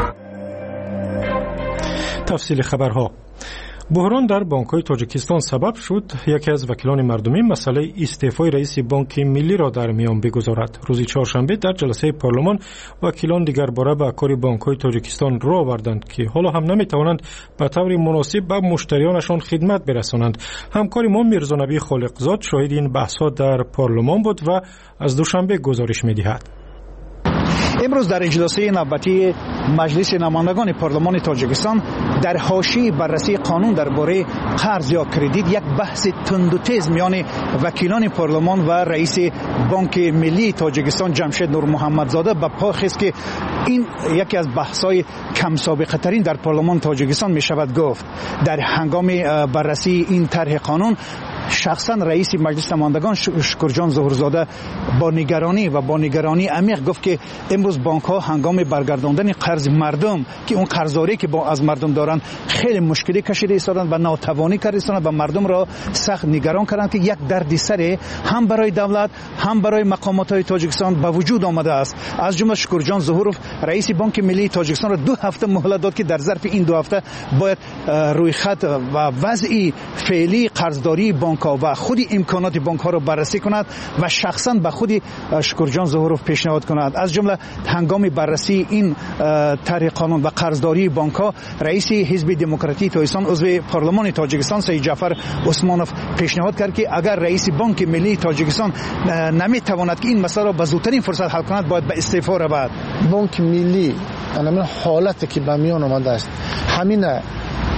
تفصیل خبرها. بحران در بانک‌های تاجیکستان سبب شد یکی از وکیلان مردمی مسئله استعفای رئیس بانک ملی را در میان بگذارد. روز چهارشنبه در جلسه پارلمان وکیلان دیگر باره به کار بانک‌های تاجیکستان رو آوردند که حالا هم نمی‌توانند به طور مناسب به مشتریانشان خدمت برسانند. همکار ما میرزا نبی خالقزاد شاهد این بحث‌ها در پارلمان بود و از دوشنبه گزارش می‌دهد. امروز در اجلاس نوبتی مجلس نمایندگان پارلمان تاجیکستان در حاشیه بررسی قانون درباره قرض یا کردیت یک بحث تند و تیز میان وکیلان پارلمان و رئیس بانک ملی تاجیکستان جمشید نور محمدزاده به پا خست که این یکی از بحث‌های کم سابقه ترین در پارلمان تاجیکستان می شود گفت. در هنگام بررسی این طرح قانون شخصا رئیس مجلس نمایندگان شکرجان ظهورزاده با نگرانی و با نگرانی عمیق گفت که امروز بانک ها هنگام برگرداندن قرض مردم که اون قرضداری که با از مردم دارن خیلی مشکلی کشیده ایستادند و ناتوانی کرده ایستادند و مردم را سخت نگران کردند که یک دردسر هم برای دولت هم برای مقامات های تاجیکستان به وجود آمده است. از جمله شکرجان ظهورov رئیس بانک ملی تاجیکستان را دو هفته مهلت داد که در ظرف این دو هفته باید روی خط و وضع فعلی قرضداری بانک ها و خود امکانات بانک ها را بررسی کند و شخصا به خود شکرجان ظهورov پیشنهاد کند. از جمله هنگام بررسی این طرح قانون و قرضداری بانک ها رئیس حزب دموکراتی تاجیکستان عضو پارلمان تاجیکستان سید جعفر عثمانوف پیشنهاد کرد که اگر رئیس بانک ملی تاجیکستان نمیتواند که این مسئله را به زودترین فرصت حل کند باید به استعفا رود. بانک ملی الان حالتی که به میان آمده است همین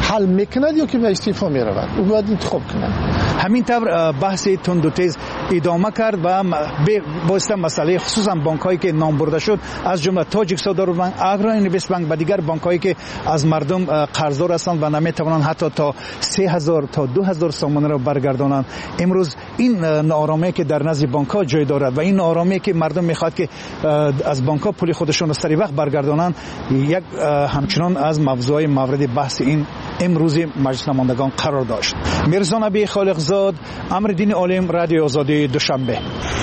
حل میکند یا که به استعفا میرود او باید انتخاب کند. همین طور بحث تند و تیز ادامه کرد و باعث مسئله خصوصا بانک هایی که نام برده شد از جمله تاجیک سودار بانک، اگرانویست بانک و دیگر بانک هایی که از مردم قرضدار هستند و نمیتوانند حتی تا سه هزار تا دو هزار سامانه را برگردانند. امروز این ناآرامی که در نزد بانک ها جای دارد و این ناآرامی که مردم میخواد که از بانک ها پول خودشون را سری وقت برگردانند یک همچنان از موضوعات مورد بحث این امروز مجلس نمایندگان قرار داشت. میرزا نبی خالقزاد، امرالدین عالم، رادیو آزادی، دوشنبه.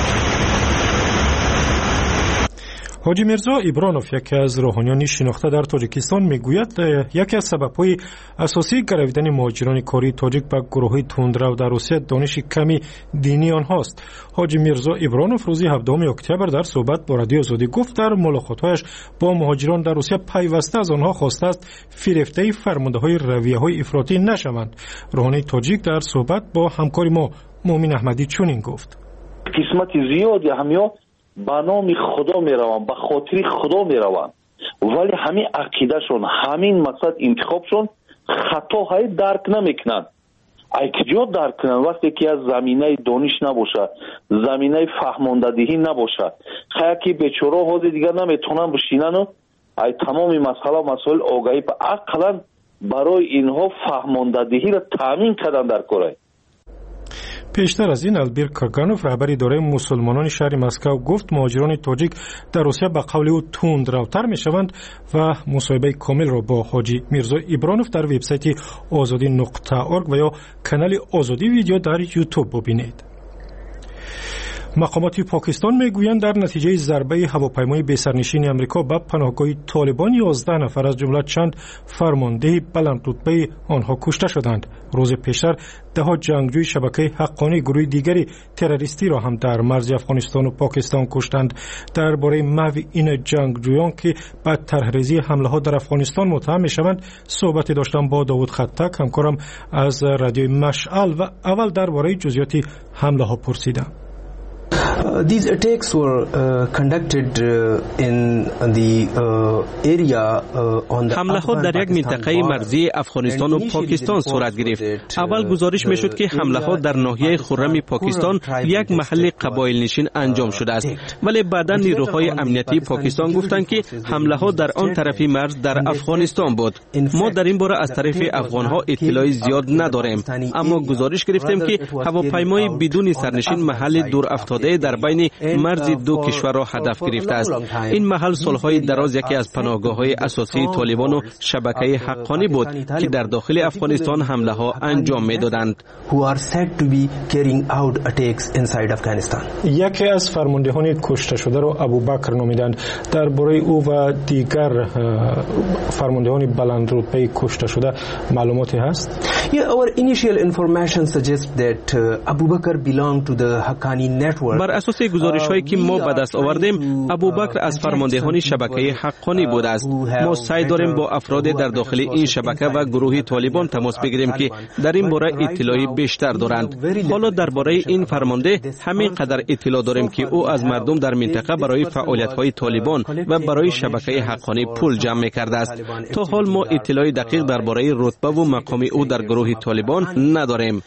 حاجی میرزا ایبرانوف یکی از روحانیان شناخته در تاجیکستان میگوید یکی از سبب‌های اساسی گرویدن مهاجران کاری تاجیک به گروه‌های تندرو در روسیه دانش کمی دینی آنهاست. حاجی میرزا ایبرانوف روز هفدهم اکتبر در صحبت با رادیو آزادی گفت در ملاقات‌هایش با مهاجران در روسیه پیوسته از آنها خواسته است فریفته فرمانده‌های رویه‌های افراطی نشوند. روحانی تاجیک در صحبت با همکار ما مومن احمدی چنین گفت: قسمت زیادی همیا با نام خدا می روند، به خاطر خدا می روند، ولی همین عقیدهشون، همین مقصد انتخابشون خطاهای درک نمیکنند. ای کجا درک کنند وقتی که از زمینه دانش نباشه، زمینه فهماندهی نباشه، خیلی که بیچاره ها دیگر نمیتونن بشینن و ای تمام مسئله مسائل آگاهی به عقلا برای اینها فهماندهی را تامین کردن در کره. پیشتر از این البیر کاگانوف رهبر اداره مسلمانان شهر مسکو گفت مهاجران تاجیک در روسیه به قول او تندروتر میشوند و مصاحبه کامل را با حاجی میرزا ایبرانوف در وبسایت آزادی نقطه ارگ و یا کانال آزادی ویدیو در یوتیوب ببینید. مقامات پاکستان میگویند در نتیجه ضربه هواپیمای بی‌سرنشین آمریکا به پناهگاه طالبان یازده نفر از جمله چند فرمانده بلند رتبه آنها کشته شدند. روز پیشتر ده جنگجوی شبکه حقانی گروه دیگری تروریستی را هم در مرز افغانستان و پاکستان کشتند. درباره محو این جنگجویان که به طرحریزی حمله ها در افغانستان متهم میشوند صحبت داشتم با داوود خطک همکارم از رادیوی مشعل و اول درباره جزئیات حمله ها پرسیدم. Uh, these attacks were uh, conducted uh, in the uh, area uh, on the حمله ها در یک منطقه مرزی افغانستان و پاکستان صورت گرفت. اول گزارش میشد که حمله ها در ناحیه خرم پاکستان یک محل قبایل نشین انجام شده است، ولی بعدا نیروهای امنیتی پاکستان گفتند که حمله ها در آن طرفی مرز در افغانستان بود. ما در این باره از طرف افغان ها اطلاعی زیاد نداریم، اما گزارش گرفتیم که هواپیمای بدون سرنشین محل دور افتاده در بین مرز دو کشور را هدف گرفته است. این محل سالهای دراز یکی از پناهگاه‌های اساسی طالبان و شبکه حقانی بود که در داخل افغانستان حمله ها انجام می‌دادند. یکی از فرماندهان کشته شده را ابوبکر نامیدند. درباره او و دیگر فرماندهان بلند رتبه کشته شده معلوماتی هست؟ Yeah, our initial information suggests that uh, Abu Bakr belonged to the Haqqani network. بر اساس گزارش هایی که ما به دست آوردیم ابوبکر از فرماندهان شبکه حقانی بوده است. ما سعی داریم با افراد در داخل این شبکه و گروه طالبان تماس بگیریم که در این باره اطلاعی بیشتر دارند. حالا درباره این فرمانده همین قدر اطلاع داریم که او از مردم در منطقه برای فعالیت های طالبان و برای شبکه حقانی پول جمع می‌کرده است. تا حال ما اطلاع دقیق درباره رتبه و مقام او در گروه طالبان نداریم.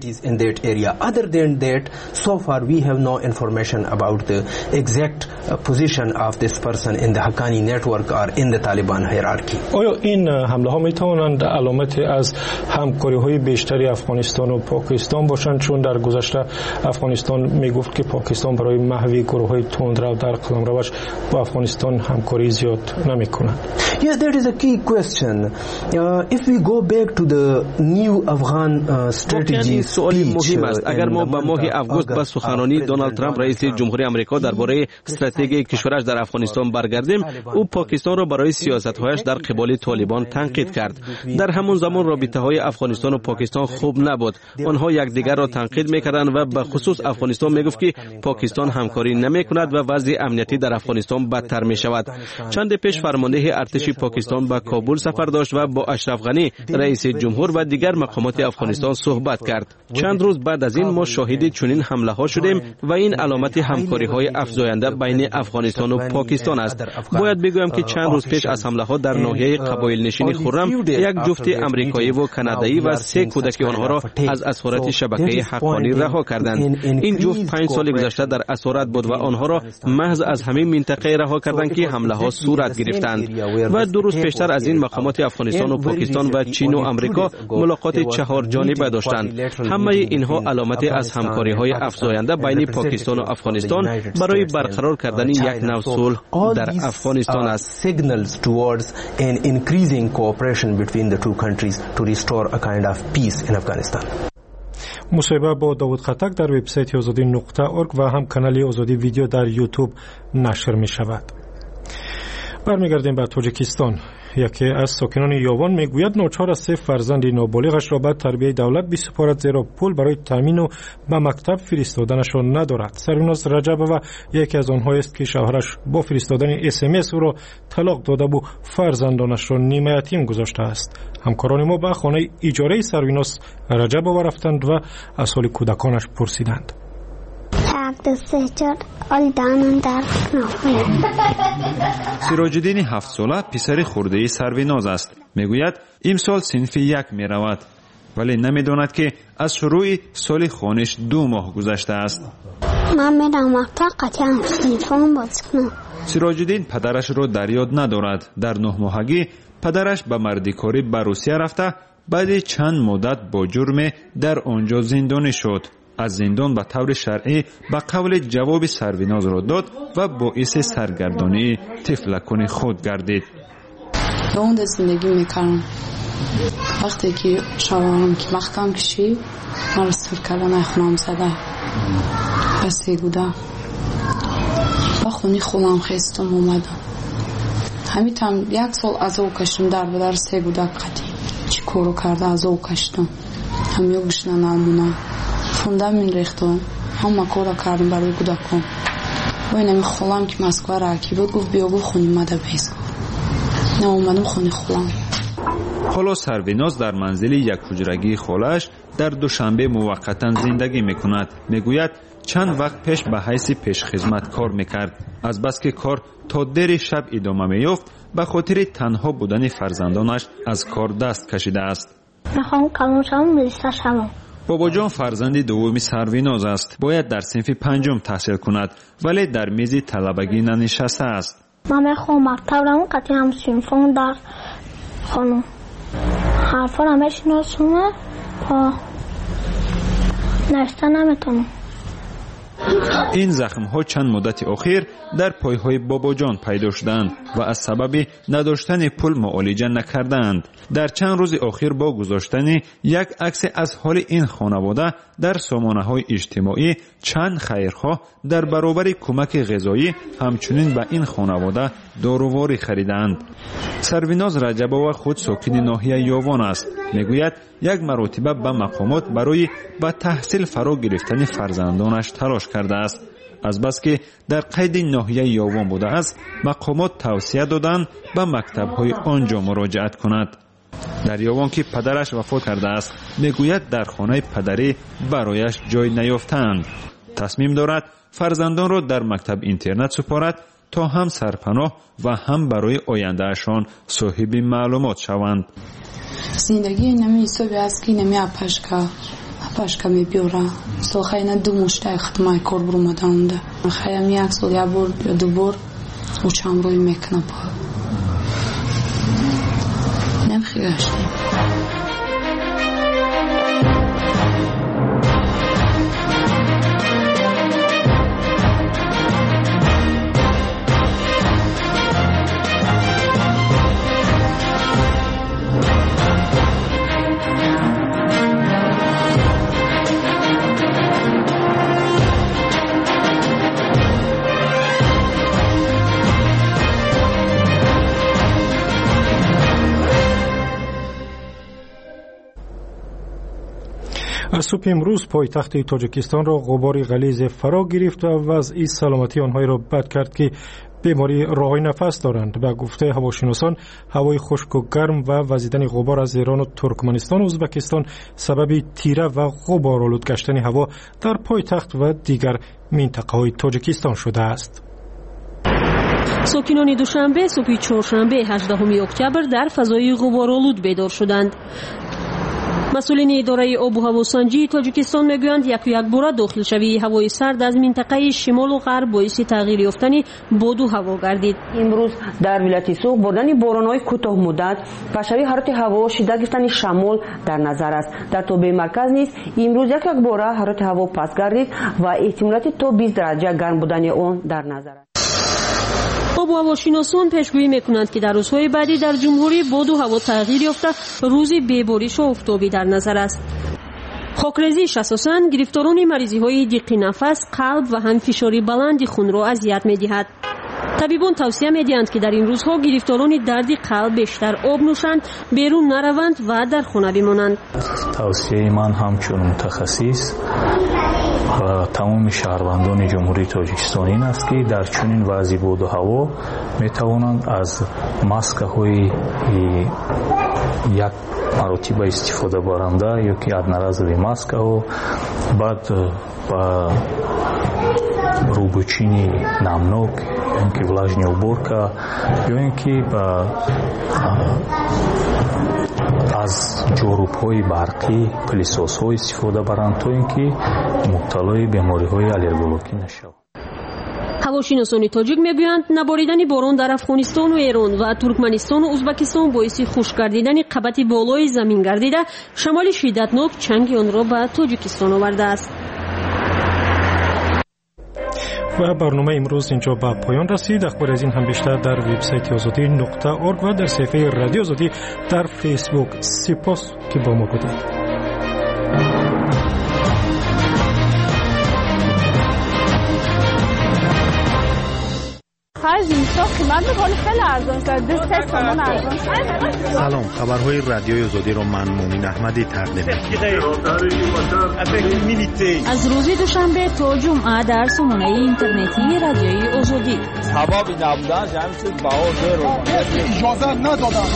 So far we have no information about the exact position of this person in the Haqqani network or in the Taliban hierarchy. آیا این حمله ها می توانند علامت از همکاری های بیشتری افغانستان و پاکستان باشند، چون در گذشته افغانستان می گفت که پاکستان برای محو گروه های تندرو در قلمروش با افغانستان همکاری زیاد نمی کند؟ Yes, that is a key question. Uh, if we go back to the new Afghan uh, strategy مهم است. اگر ما به ماه آگوست با سخنرانی دونالد ترامپ رئیس جمهوری آمریکا درباره استراتژی کشورش در افغانستان برگردیم، او پاکستان را برای سیاست‌هایش در قبال طالبان تنقید کرد. در همون زمان رابطه‌های افغانستان و پاکستان خوب نبود. آنها یکدیگر را تنقید می‌کردند و به خصوص افغانستان میگفت که پاکستان همکاری نمی‌کند و وضع امنیتی در افغانستان بدتر می‌شود. چند پیش فرمانده ارتش پاکستان به کابل سفر داشت و با اشرف غنی رئیس جمهور و دیگر مقامات افغانستان صحبت کرد. چند روز بعد از این ما شاهد چنین حمله ها شدیم و این این علامت همکاری‌های افزاینده بین افغانستان و پاکستان است. باید بگویم که چند روز پیش از حمله‌ها در ناحیه قبایل نشین خرم یک جفت آمریکایی و کانادایی و سه کودک آنها را از اسارت شبکه حقانی رها کردند. این جفت پنج سال گذشته در اسارت بود و آنها را محض از همین منطقه رها کردند که حمله‌ها صورت گرفتند. و دو روز پیشتر از این مقامات افغانستان و پاکستان و چین و آمریکا ملاقات چهار جانبه داشتند. همه اینها علامت از همکاری‌های افزاینده بین پاکستان و افغانستان برای برقرار کردن یک نوع صلح در افغانستان است. Signals towards an increasing cooperation between the two countries to restore a kind of peace in Afghanistan. مصاحبه با داوود خطک در وبسایت آزادی نقطه اورگ و هم کانال آزادی ویدیو در یوتیوب نشر می شود. برمیگردیم به تاجیکستان. یکی از ساکنان یاوان میگوید ناچار است فرزند نابالغش را به تربیت دولت بسپارد زیرا پول برای تامین و به مکتب فرستادنشان ندارد. سریناز رجبова یکی از آنها است که شوهرش با فرستادن اس ام اس او را طلاق داده و فرزندانش را نیمه یتیم گذاشته است. همکاران ما به خانه اجاره سریناز رجبova رفتند و از حال کودکانش پرسیدند. سراج الدین هفت ساله پسر خرده سرویناز است. میگوید امسال صنف یک میرود ولی نمیداند که از شروع سال خوانش دو ماه گذشته است. من میرم مکتب قطعا صنفم بازی کنم. سراج الدین پدرش را در یاد ندارد. در نه ماهگی پدرش به مردیکاری به روسیه رفته بعد چند مدت با جرم در آنجا زندانی شد. از زندان به طور شرعی به قول جواب سرویناز را داد و باعث سرگردانی طفلکان خود گردید. به اون زندگی میکنم. وقتی که شوهرم که محکم کشید من را سر کردن خونم زده و سیگوده با خونی خونم خیستم اومدم. همیتم یک سال از او کشتم در بدر سیگوده قدیم چی کارو کرده از او کشتم همی گشنه نالمونه فوندم این ریختم همه کارو کردم برای کودکان و اینمی خولم که مسکوه راکی بود گفت بیا گفت خونی مده بیس نه اومدم خونی خولم. حالا سرویناز در منزل یک حجرگی خالش در دوشنبه موقتا زندگی میکند. میگوید چند وقت پیش به حیث پیش خدمت کار میکرد. از بس که کار تا دیر شب ادامه میافت به خاطر تنها بودن فرزندانش از کار دست کشیده است. میخوام کلمشم میلیسته شوم. بابا جان فرزند دومی سرویناز است. باید در صنف پنجم تحصیل کند ولی در میز طلبگی ننشسته است. من میخوام مکتب رو قطعی هم صنفم در خانم حرفا رو میشناسونه پا نوشته نمیتونم. این زخم ها چند مدت اخیر در پای های بابا جان پیدا شدند و از سبب نداشتن پول معالجه نکردند. در چند روز اخیر با گذاشتن یک عکس از حال این خانواده در سامانه های اجتماعی چند خیرخواه در برابر کمک غذایی همچنین به این خانواده داروواری خریدند. سرویناز رجبova خود ساکن ناحیه یاوان است. میگوید یک مرتبه به مقامات برای به تحصیل فرا گرفتن فرزندانش تلاش کرده است. از بس که در قید ناحیه یاوان بوده است مقامات توصیه دادند به مکتب‌های آنجا مراجعت کند. در یاوان که پدرش وفات کرده است میگوید در خانه پدری برایش جای نیافتند. تصمیم دارد فرزندان را در مکتب اینترنت سپارد تا هم سرپناه و هم برای آیندهشان صاحب معلومات شوند. زندگی نمی حسابی است که نمی اپشکا اپشکا می بیوره سو خیلی دو مشته ختمای کار برو مدانده خیلی یک سال یا بار یا دو بار او چند روی میکنه پا نمخی گشتیم. از صبح امروز پایتخت تاجیکستان را غبار غلیظ فرا گرفت و وضع سلامتی آنها را بد کرد که بیماری راههای نفس دارند. به گفته هواشناسان هوای خشک و گرم و وزیدن غبار از ایران و ترکمنستان و ازبکستان سبب تیره و غبارآلود گشتن هوا در پایتخت و دیگر منطقه‌های تاجیکستان شده است. ساکنان دوشنبه صبح چهارشنبه هجدهم اکتبر در فضای غبارآلود بیدار شدند. مسئولین اداره آب و هوا سنجی تاجیکستان میگویند یک یک بار داخل شوی هوای سرد از منطقه شمال و غرب باعث تغییر یافتن باد و هوا گردید. امروز در ولایت سوق بردن باران‌های کوتاه مدت، پشوی حرارت هوا، شدت گرفتن شمال در نظر است. در تابع مرکز نیز امروز یک یک بار حرارت هوا پست گردید و احتمالات تا بیست درجه گرم بودن آن در نظر است. آب و هواشناسان پیشگویی میکنند که در روزهای بعدی در جمهوری باد و هوا تغییر یافته روزی بی‌بارش و آفتابی در نظر است. خاکریزیش اساساً گرفتاران مریضی های دیق نفس، قلب و هم فشاری بلند خون را اذیت می‌دهد. طبیبان توصیه می‌دهند که در این روزها گرفتاران درد قلب بیشتر آب نوشند، بیرون نروند و در خانه بمانند. توصیه من همچون متخصص و تمام شهروندان جمهوری تاجیکستان این است که در چنین وضع باد و هوا می توانند از ماسک های یک مرتبه استفاده برنده یا که ادنرز به ماسک ها، بعد با روبوچینی نمناک اینکه влажні уборка یا اینکه با از جاروب‌های برقی پلیسوس‌های استفاده برند تا اینکه مبتلای بیماری‌های آلرژیکی نشوند. هواشناسان تاجیک میگویند نباریدن باران در افغانستان و ایران و ترکمنستان و ازبکستان باعث خشک گردیدن قبط بالای زمین گردیده شمال شدتناک چنگ آن را به تاجیکستان آورده است. و برنامه امروز اینجا به پایان رسید. اخبار از این هم بیشتر در وبسایت آزادی نقطه اورگ و در صفحه رادیو آزادی در فیسبوک. سپاس که با ما بودید. سلام، خبرهای رادیوی آزادی را من مومن احمدی تقدیم می‌کنم. از روز دوشنبه تا جمعه در سامانه اینترنتی رادیوی آزادی. سبب نبودن جمعیت بهادر رو اجازه ندادن.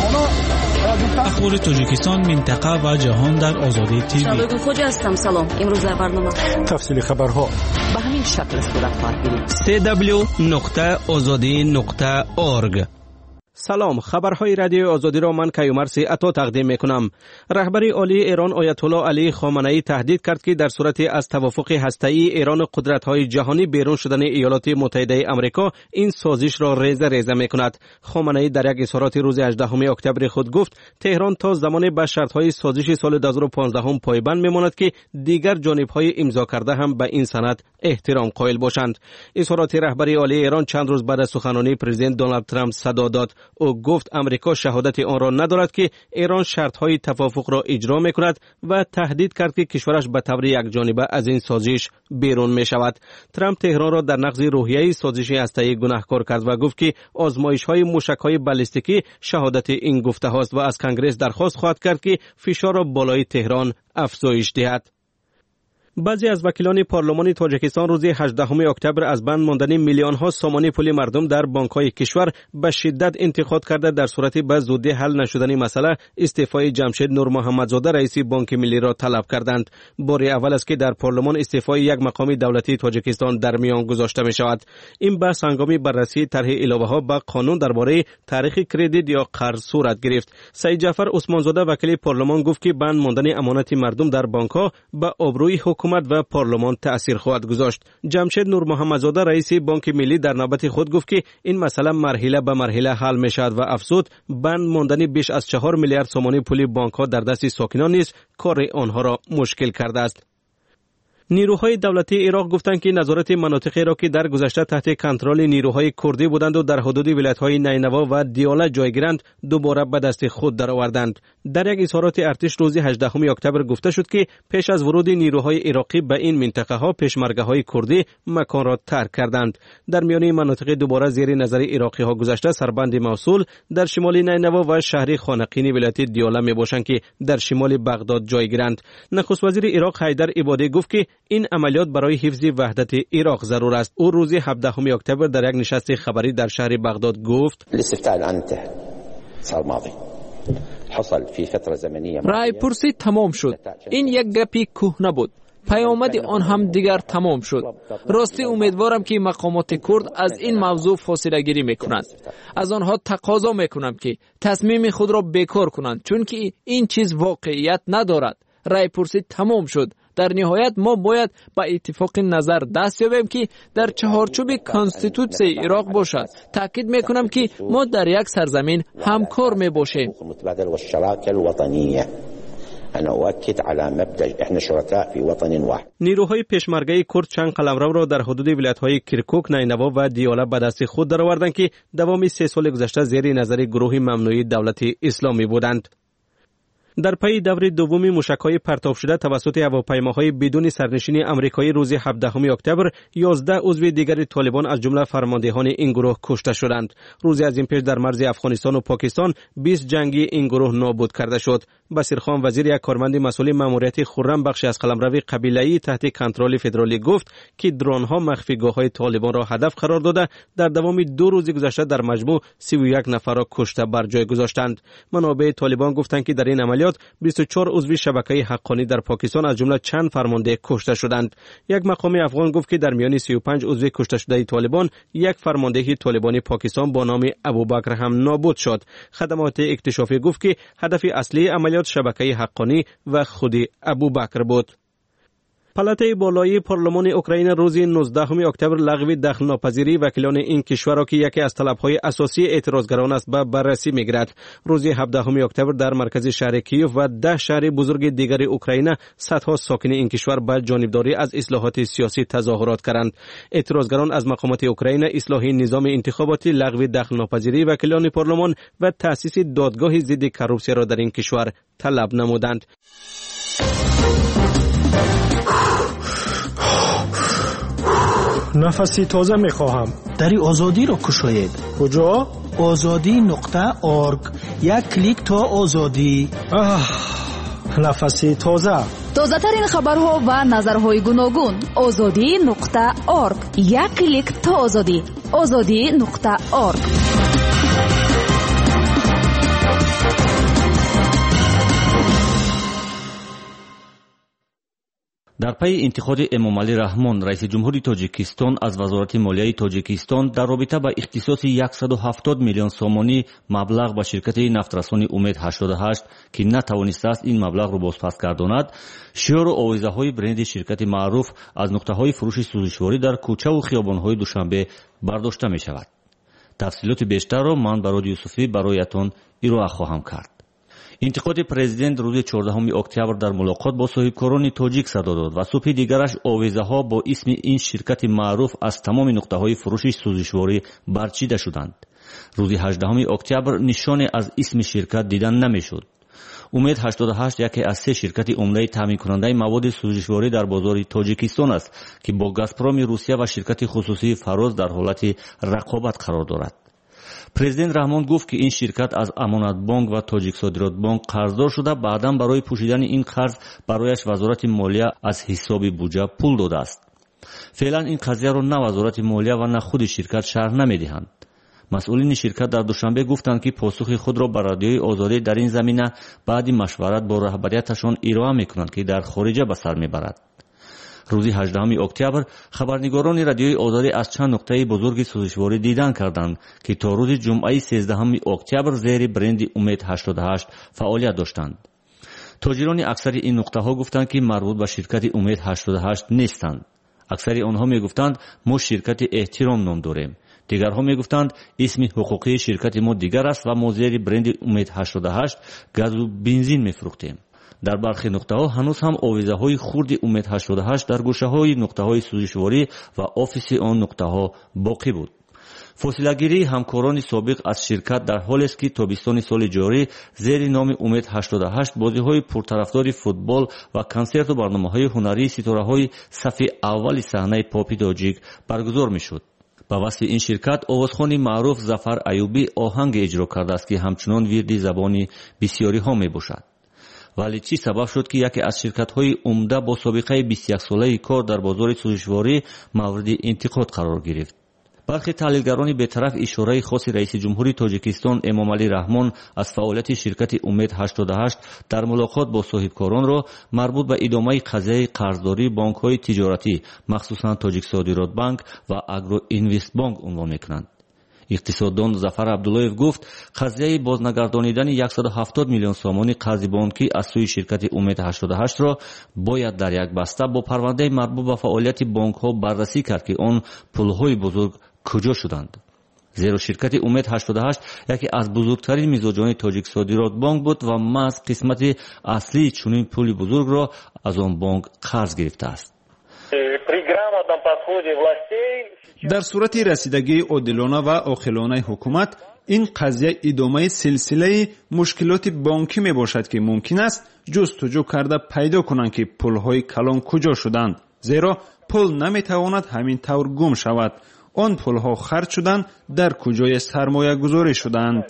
اخبار تاجیکستان، منطقه و جهان در آزادی تیوی. شالوگو خوجا هستم. سلام. امروز در برنامه تفصیل خبرها به همین شکل صورت خواهد گرفت. سی دبلیو نقطه آزادی نقطه اورگ. سلام، خبرهای رادیو آزادی را من کیومرث عطا تقدیم میکنم. رهبر عالی ایران آیت الله علی خامنه‌ای تهدید کرد که در صورت از توافق هسته‌ای ایران و قدرت‌های جهانی بیرون شدن ایالات متحده آمریکا این سازش را ریزه ریزه میکند. خامنه‌ای در یک اظهارات روز هجدهم اکتبر خود گفت تهران تا زمان به شرط‌های سازش سال دو هزار و پانزده پایبند میماند که دیگر جانب‌های امضا کرده هم به این سند احترام قائل باشند. اظهارات رهبر عالی ایران چند روز بعد از سخنرانی پرزیدنت دونالد ترامپ صدا داد. او گفت امریکا شهادت آن را ندارد که ایران شرط‌های توافق را اجرا می‌کند و تهدید کرد که کشورش به طور یکجانبه از این سازش بیرون می‌شود. ترامپ تهران را در نقض روحیه سازش هسته‌ای گناهکار کرد و گفت که آزمایش‌های موشک‌های بالستیکی شهادت این گفته هاست و از کنگره درخواست خواهد کرد که فشار را بالای تهران افزایش دهد. بعضی از وکیلان پارلمان تاجیکستان روز هجدهم اکتبر از بند ماندن میلیون ها سامانی پول مردم در بانک های کشور به شدت انتقاد کرده در صورت به زودی حل نشدن مسئله استعفای جمشید نور محمدزاده رئیس بانک ملی را طلب کردند. بار اول است که در پارلمان استعفای یک مقام دولتی تاجیکستان در میان گذاشته می شود. این بحث هنگام بررسی طرح علاوه ها به قانون درباره تاریخ کردیت یا قرض صورت گرفت. سعید جعفر عثمانزاده وکیل پارلمان گفت که بند ماندن امانت مردم در بانک ها به آبروی حکومت و پارلمان تأثیر خواهد گذاشت. جمشید نور محمدزاده رئیس بانک ملی در نوبت خود گفت که این مسئله مرحله به مرحله حل می شود و افزود بند ماندن بیش از چهار میلیارد سومانی پول بانک ها در دست ساکنان نیز کار آنها را مشکل کرده است. نیروهای دولتی عراق گفتند که نظارت مناطقی را که در گذشته تحت کنترل نیروهای کردی بودند و در حدود ولایت‌های نینوا و دیاله جایگیرند دوباره به دست خود درآوردند. در یک اظهارات ارتش روز هجدهم اکتبر گفته شد که پیش از ورود نیروهای عراقی به این منطقه ها پشمرگه‌های کردی مکان را ترک کردند. در میان مناطق دوباره زیر نظر عراقی ها گذشته سربند موصول در شمال نینوا و شهر خانقین ولایت دیاله میباشند که در شمال بغداد جایگیرند. نخست وزیر عراق حیدر عبادی گفت که این عملیات برای حفظ وحدت عراق ضرور است. او روز هفدهم اکتبر در یک نشست خبری در شهر بغداد گفت: رای پرسی تمام شد. این یک گپی کهنه بود. پیامد آن هم دیگر تمام شد. راستی امیدوارم که مقامات کرد از این موضوع فاصله گیری میکنند. از آنها تقاضا میکنم که تصمیم خود را بیکار کنند، چون که این چیز واقعیت ندارد. رای پرسی تمام شد. در نهایت ما باید با اتفاق نظر دست یابیم که در چهارچوب کانستیتوسی عراق باشد. تاکید میکنم که ما در یک سرزمین همکار میباشیم. انا اؤكد على مبدا احنا شركاء في وطن واحد. نیروهای پشمرگه کرد چند قلمرو را در حدود ولایت‌های کرکوک، نینوا و دیاله به دست خود درآوردند که دوام سه سال گذشته زیر نظر گروه ممنوعه دولت اسلامی بودند. در پی دور دوم موشک‌های پرتاب شده توسط هواپیماهای بدون سرنشین آمریکایی روز هفدهم اکتبر یازده عضو دیگر طالبان از جمله فرماندهان این گروه کشته شدند. روزی از این پیش در مرز افغانستان و پاکستان بیست جنگی این گروه نابود کرده شد. بصیرخان وزیر یک کارمند مسئول ماموریت خرم بخشی از قلمرو قبیله‌ای تحت کنترل فدرالی گفت که درون‌ها مخفیگاه‌های طالبان را هدف قرار داده در دوام دو روز گذشته در مجموع سی و یک نفر را کشته بر جای گذاشتند. منابع طالبان گفتند که در این عملیات بیست و چهار عضو شبکه حقانی در پاکستان از جمله چند فرمانده کشته شدند. یک مقام افغان گفت که در میان سی و پنج عضو کشته شده طالبان یک فرمانده طالبانی پاکستان با نام ابوبکر هم نابود شد. خدمات اکتشافی گفت که هدف اصلی عملیات شبکه حقانی و خود ابوبکر بود. پالاتای بالای پارلمان اوکراین روز نوزدهم اکتبر لغو دخل ناپذیری وکیلان این کشور را که یکی از طلب‌های اساسی اعتراضگران است به بررسی می‌گیرد. روز هفدهم اکتبر در مرکز شهر کیف و ده شهر بزرگ دیگر اوکراین صدها ساکن این کشور به جانبداری از اصلاحات سیاسی تظاهرات کردند. اعتراضگران از مقامات اوکراین اصلاح نظام انتخاباتی، لغو دخل ناپذیری وکیلان پارلمان و تأسیس دادگاه ضد کروپسیا را در این کشور طلب نمودند. نفسی تازه میخواهم. دری آزادی را کشاید. کجا؟ آزادی نقطه ارگ. یک کلیک تا آزادی. نفسی تازه. تازه ترین خبرها و نظرهای گوناگون. آزادی نقطه ارگ. یک کلیک تا آزادی. آزادی نقطه ارگ. در پی انتخاب امامعلی رحمان رئیس جمهوری تاجیکستان از وزارت مالیه تاجیکستان در رابطه با اختصاص صد و هفتاد میلیون سومانی مبلغ به شرکت نفترسانی امید هشتاد و هشت که نتوانسته است این مبلغ را بازپس گرداند، شعار و آویزه‌های برند شرکت معروف از نقطه‌های فروش سوزشواری در کوچه و خیابان‌های دوشنبه برداشته می‌شود. تفصیلات بیشتر را من برای یوسفی برایتان ارائه خواهم کرد. انتقاد پرزیدنت روز چهاردهم اکتبر در ملاقات با صاحبکاران تاجیک صدا داد و صبح دیگرش آویزه‌ها با اسم این شرکت معروف از تمام نقطه‌های فروش سوزشواری برچیده شدند. روز هجدهم اکتبر نشانی از اسم شرکت دیدن نمی‌شد. امید هشتاد و هشت یکی از سه شرکت عمده تامین کننده مواد سوزشواری در بازار تاجیکستان است که با گازپروم روسیه و شرکت خصوصی فراز در حالت رقابت قرار دارد. پرزیدنت رحمان گفت که این شرکت از امانت بانک و تاجیک صادرات بانک قرضدار شده، بعداً برای پوشیدن این قرض برایش وزارت مالیه از حساب بودجه پول داده است. فعلا این قضیه را نه وزارت مالیه و نه خود شرکت شرح نمیدهند. مسئولین شرکت در دوشنبه گفتند که پاسخ خود را به رادیوی آزادی در این زمینه بعد مشورت با رهبریتشان ارائه میکنند که در خارج به سر میبرد. روز هجدهم اکتبر خبرنگاران رادیوی آزادی از چند نقطه بزرگ سوزشواری دیدن کردند که تا روز جمعه سیزدهم اکتبر زیر برند امید هشتاد و هشت فعالیت داشتند. تاجران اکثر این نقطه ها گفتند که مربوط به شرکت امید هشتاد و هشت نیستند. اکثر آنها می گفتند ما شرکت احترام نام داریم. دیگرها می گفتند اسم حقوقی شرکت ما دیگر است و ما زیر برند امید هشتاد و هشت گاز و بنزین می فروختیم. در برخی نقطه‌ها هنوز هم آویزه‌های خرد امید هشتاد و هشت در گوشه‌های نقطه‌های سوزشواری و آفیس آن نقطه‌ها باقی بود. فاصله‌گیری همکاران سابق از شرکت در حالی است که تابستان سال جاری زیر نام امید هشتاد و هشت بازی‌های پرطرفدار فوتبال و کنسرت و برنامه‌های هنری ستاره‌های صف اول صحنه پاپ تاجیک برگزار می‌شد. با واسطه این شرکت آوازخوان معروف ظفر ایوبی آهنگ اجرا کرده است که همچنان ورد زبانی بسیاری ها میباشد. ولی چی سبب شد که یکی از شرکت‌های عمده با سابقه بیست و یک ساله کار در بازار سوزشواری مورد انتقاد قرار گرفت؟ برخی تحلیلگران بی‌طرف اشاره خاص رئیس جمهوری تاجیکستان امامعلی رحمان از فعالیت شرکت امید هشتاد و هشت در ملاقات با صاحبکاران را مربوط به ادامه قضیه قرضداری بانک‌های تجارتی مخصوصاً تاجیک صادرات بانک و اگرو اینوست بانک عنوان می‌کنند. اقتصاددان ظفر عبداللهیف گفت قضیه بازنگردانیدن صد و هفتاد میلیون سومانی قرض بانکی از سوی شرکت امید هشتاد و هشت را باید در یک بسته با پرونده مربوط به فعالیت بانک‌ها بررسی کرد که آن پول‌های بزرگ کجا شدند. زیرا شرکت امید هشتاد و هشت یکی از بزرگترین میزبان تاجیک صادرات بانک بود و محض قسمت اصلی چنین پول بزرگ را از آن بانک قرض گرفته است. در صورت رسیدگی عادلانه و عاقلانه حکومت این قضیه ادامه سلسله مشکلات بانکی می باشد که ممکن است جستجو کرده پیدا کنند که پول‌های کلان کجا شدند، زیرا پول نمی تواند همین طور گم شود. آن پول‌ها خرج شدند، در کجای سرمایه گذاری شدند.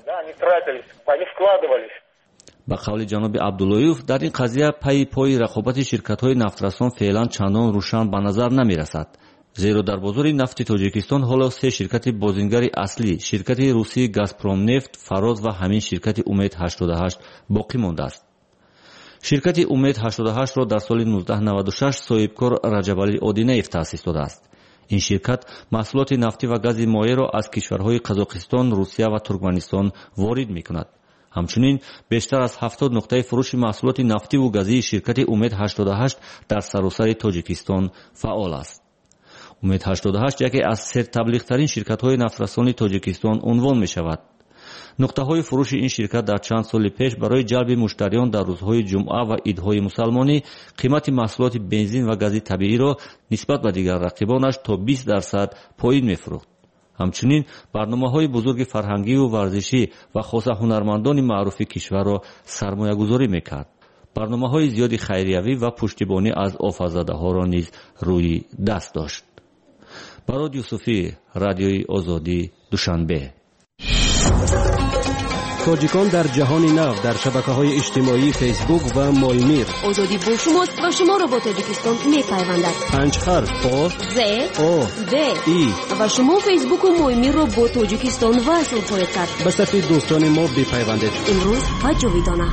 با قول جناب عبداللهیف در این قضیه پی پای رقابت شرکت‌های نفترسان فعلا چندان روشن به نظر نمی‌رسد. زیرا در بازار نفت تاجیکستان حالا سه شرکت بازیگر اصلی، شرکت روسی گازپروم نفت، فراز و همین شرکت امید هشتاد و هشت باقی مانده است. شرکت امید هشتاد و هشت را در سال نوزده نود و شش صاحبکار رجبعلی آدینیف تأسیس داده است. این شرکت محصولات نفتی و گاز مایع را از کشورهای قزاقستان، روسیه و ترکمنستان وارد می‌کند. همچنین بیشتر از هفتاد نقطه فروش محصولات نفتی و گازی شرکت امید هشتاد و هشت در سراسر تاجیکستان فعال است. امید هشتاد و هشت یکی از سر تبلیغ‌ترین شرکت‌های نفترسانی تاجیکستان عنوان می‌شود. نقطه‌های فروش این شرکت در چند سال پیش برای جلب مشتریان در روزهای جمعه و عیدهای مسلمانی قیمت محصولات بنزین و گاز طبیعی را نسبت به دیگر رقیبانش تا بیست درصد پایین می‌فروخت. همچنین برنامه‌های بزرگ فرهنگی و ورزشی و خاصه هنرمندان معروف کشور را سرمایه‌گذاری می‌کرد. برنامه‌های زیادی خیریوی و پشتیبانی از آفت‌زده‌ها را نیز روی دست داشت. براد یوسفی، رادیوی آزادی، دوشنبه. تاجیکان در جهان نو در شبکه‌های اجتماعی فیسبوک و مالمیر. آزادی با شماست و شما را با تاجیکستان می‌پیوندد. پنج حرف آ ز او د ای و شما فیسبوک و مالمیر را با تاجیکستان وصل خواهید کرد. به صفحه دوستان ما بپیوندید. امروز و جاویدانه.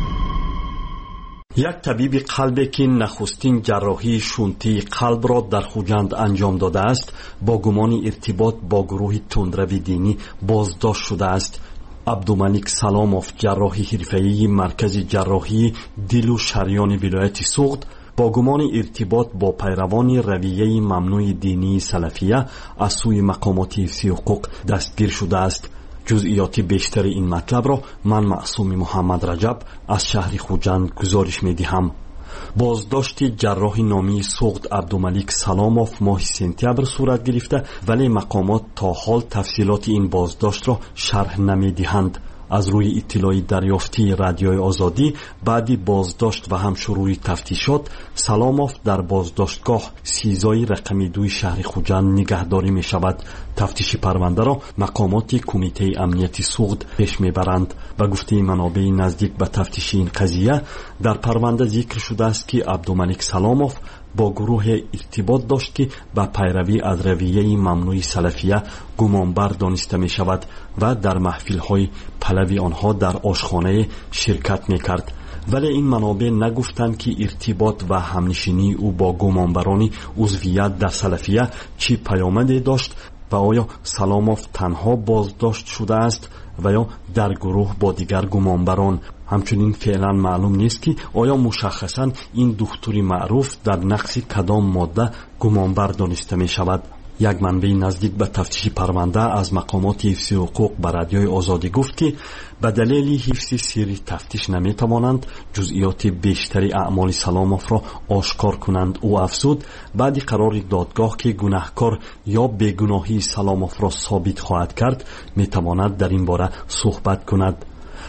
یک طبیب قلبی که نخستین جراحی شونتی قلب را در خوجند انجام داده است با گمان ارتباط با گروه تندروی دینی بازداشت شده است. عبدالملک سلاموف، جراح حرفه‌ای مرکز جراحی دل و شریان ولایت سوغد، با گمان ارتباط با پیروان رویه ممنوع دینی سلفیه از سوی مقامات حفظی حقوق دستگیر شده است. جزئیات بیشتر این مطلب را من معصوم محمد رجب از شهر خوجند گزارش می دهم. بازداشت جراح نامی سوغد عبدالملک سلاموف ماه سپتامبر صورت گرفته، ولی مقامات تا حال تفصیلات این بازداشت را شرح نمی دهند. از روی اطلاع دریافتی رادیوی آزادی بعدی بازداشت و هم شروع تفتیشات، سلاموف در بازداشتگاه سیزای رقمی دوی شهر خوجند نگهداری می شود. تفتیش پرونده را مقامات کمیته امنیتی سوغد پیش می برند. به گفته منابع نزدیک به تفتیش این قضیه در پرونده ذکر شده است که عبدالملک سلاموف با گروه ارتباط داشت که به پیروی از رویه ممنوع سلفیه گمانبر دانسته می شود و در محفل‌های پلوی آنها در آشخانه شرکت می کرد. ولی این منابع نگفتند که ارتباط و همنشینی او با گمانبرانی عضویت در سلفیه چی پیامدی داشت و آیا سلاموف تنها بازداشت شده است و یا در گروه با دیگر گمانبران. همچنین فعلا معلوم نیست که آیا مشخصا این دکتری معروف در نقص کدام ماده گمانبر دانسته می شود. یک منبع نزدیک به تفتیش پرونده از مقامات حفظی حقوق به رادیوی آزادی گفت که به دلیل حفظ سری تفتیش نمی توانند جزئیات بیشتری اعمال سلاموف را آشکار کنند. او افزود بعد قرار دادگاه که گناهکار یا بیگناهی سلاموف را ثابت خواهد کرد می تواند در این باره صحبت کند.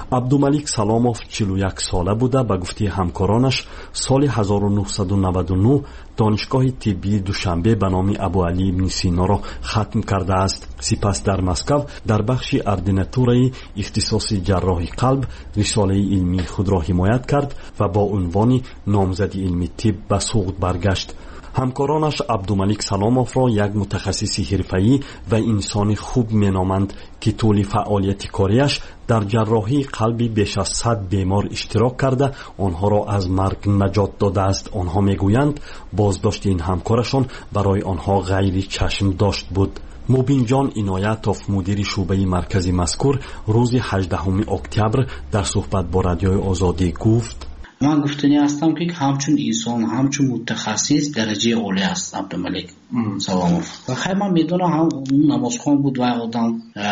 عبدالملیک سلاموف چهل و یک ساله بوده. به گفته همکارانش سال هزار و نهصد و نود و نه دانشگاه طبی دوشنبه به نام ابوعلی ابن سینا را ختم کرده است. سپس در مسکو در بخش اردیناتورای اختصاص جراحی قلب رساله علمی خود را حمایت کرد و با عنوان نامزد علمی طب به سوق برگشت. همکارانش عبدالملیک سلاموف را یک متخصص حرفه‌ای و انسان خوب مینامند که طول فعالیت کاریش در جراحی قلبی بیش از صد بیمار اشتراک کرده آنها را از مرگ نجات داده است. آنها میگویند بازداشت این همکارشان برای آنها غیر چشم داشت بود. مبین جان عنایتوف مدیر شعبه مرکزی مذکور روز هجدهم اکتبر در صحبت با رادیوی آزادی گفت: من گفتنی هستم که همچون انسان همچون متخصص درجه عالی است عبدالملیک سلاموف. و خیلی من میدونم هم نمازخوان بود و آدم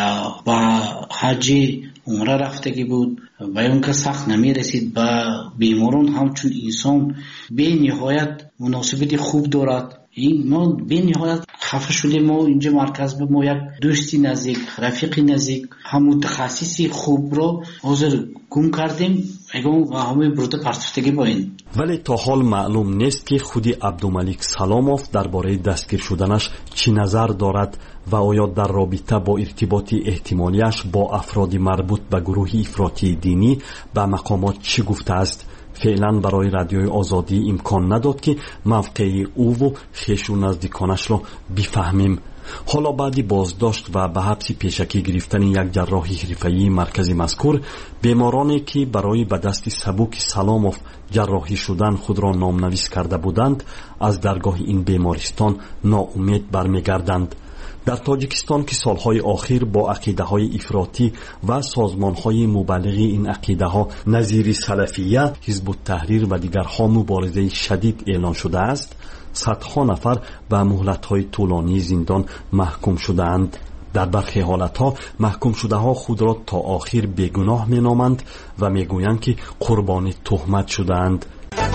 و حجی عمره رفتگی بود و اون که سخت نمی رسید به بیمارون همچون انسان به نهایت مناسبت خوب دارد. این ما به نهایت خفه شدیم. ما اینجا مرکز به ما یک دوستی نزدیک رفیقی نزدیک هم متخصصی خوب رو حاضر گم کردیم و همه برده پرتفتگی با این. ولی تا حال معلوم نیست که خودی عبدالملیک سلاموف درباره دستگیر شدنش چی نظر دارد و آیا در رابطه با ارتباط احتمالیش با افراد مربوط به گروه افراطی دینی به مقامات چی گفته است. فعلا برای رادیوی آزادی امکان نداد که موقع او و خویش و نزدیکانش را بفهمیم. حالا بعد بازداشت و به حبس پیشکی گرفتن یک جراح حرفه‌ای مرکزی مذکور، بیمارانی که برای به دست سبوک سلاموف جراحی شدن خود را نامنویس کرده بودند از درگاه این بیمارستان ناامید برمیگردند. در تاجیکستان که سالهای آخر با عقیده‌های افراطی و سازمان‌های مبلغ این عقیده‌ها نظیر سلفیه، حزب التحریر و دیگرها مبارزه شدید اعلان شده است، صدها نفر به مهلت‌های طولانی زندان محکوم شده‌اند. در برخی حالتها محکوم شده ها خود را تا آخر بیگناه مینامند و میگویند که قربانی تهمت شده‌اند.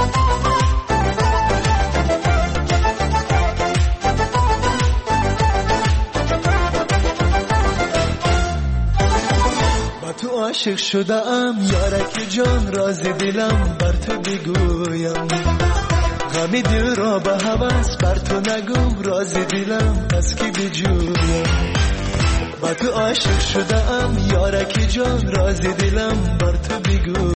عاشق شدم یارک جان راز دلم بر تو بگویم، غمی دل را به هوس بر تو نگم راز دلم از کی بجویم. با تو عاشق شدم یارک جان راز دلم بر تو بگویم.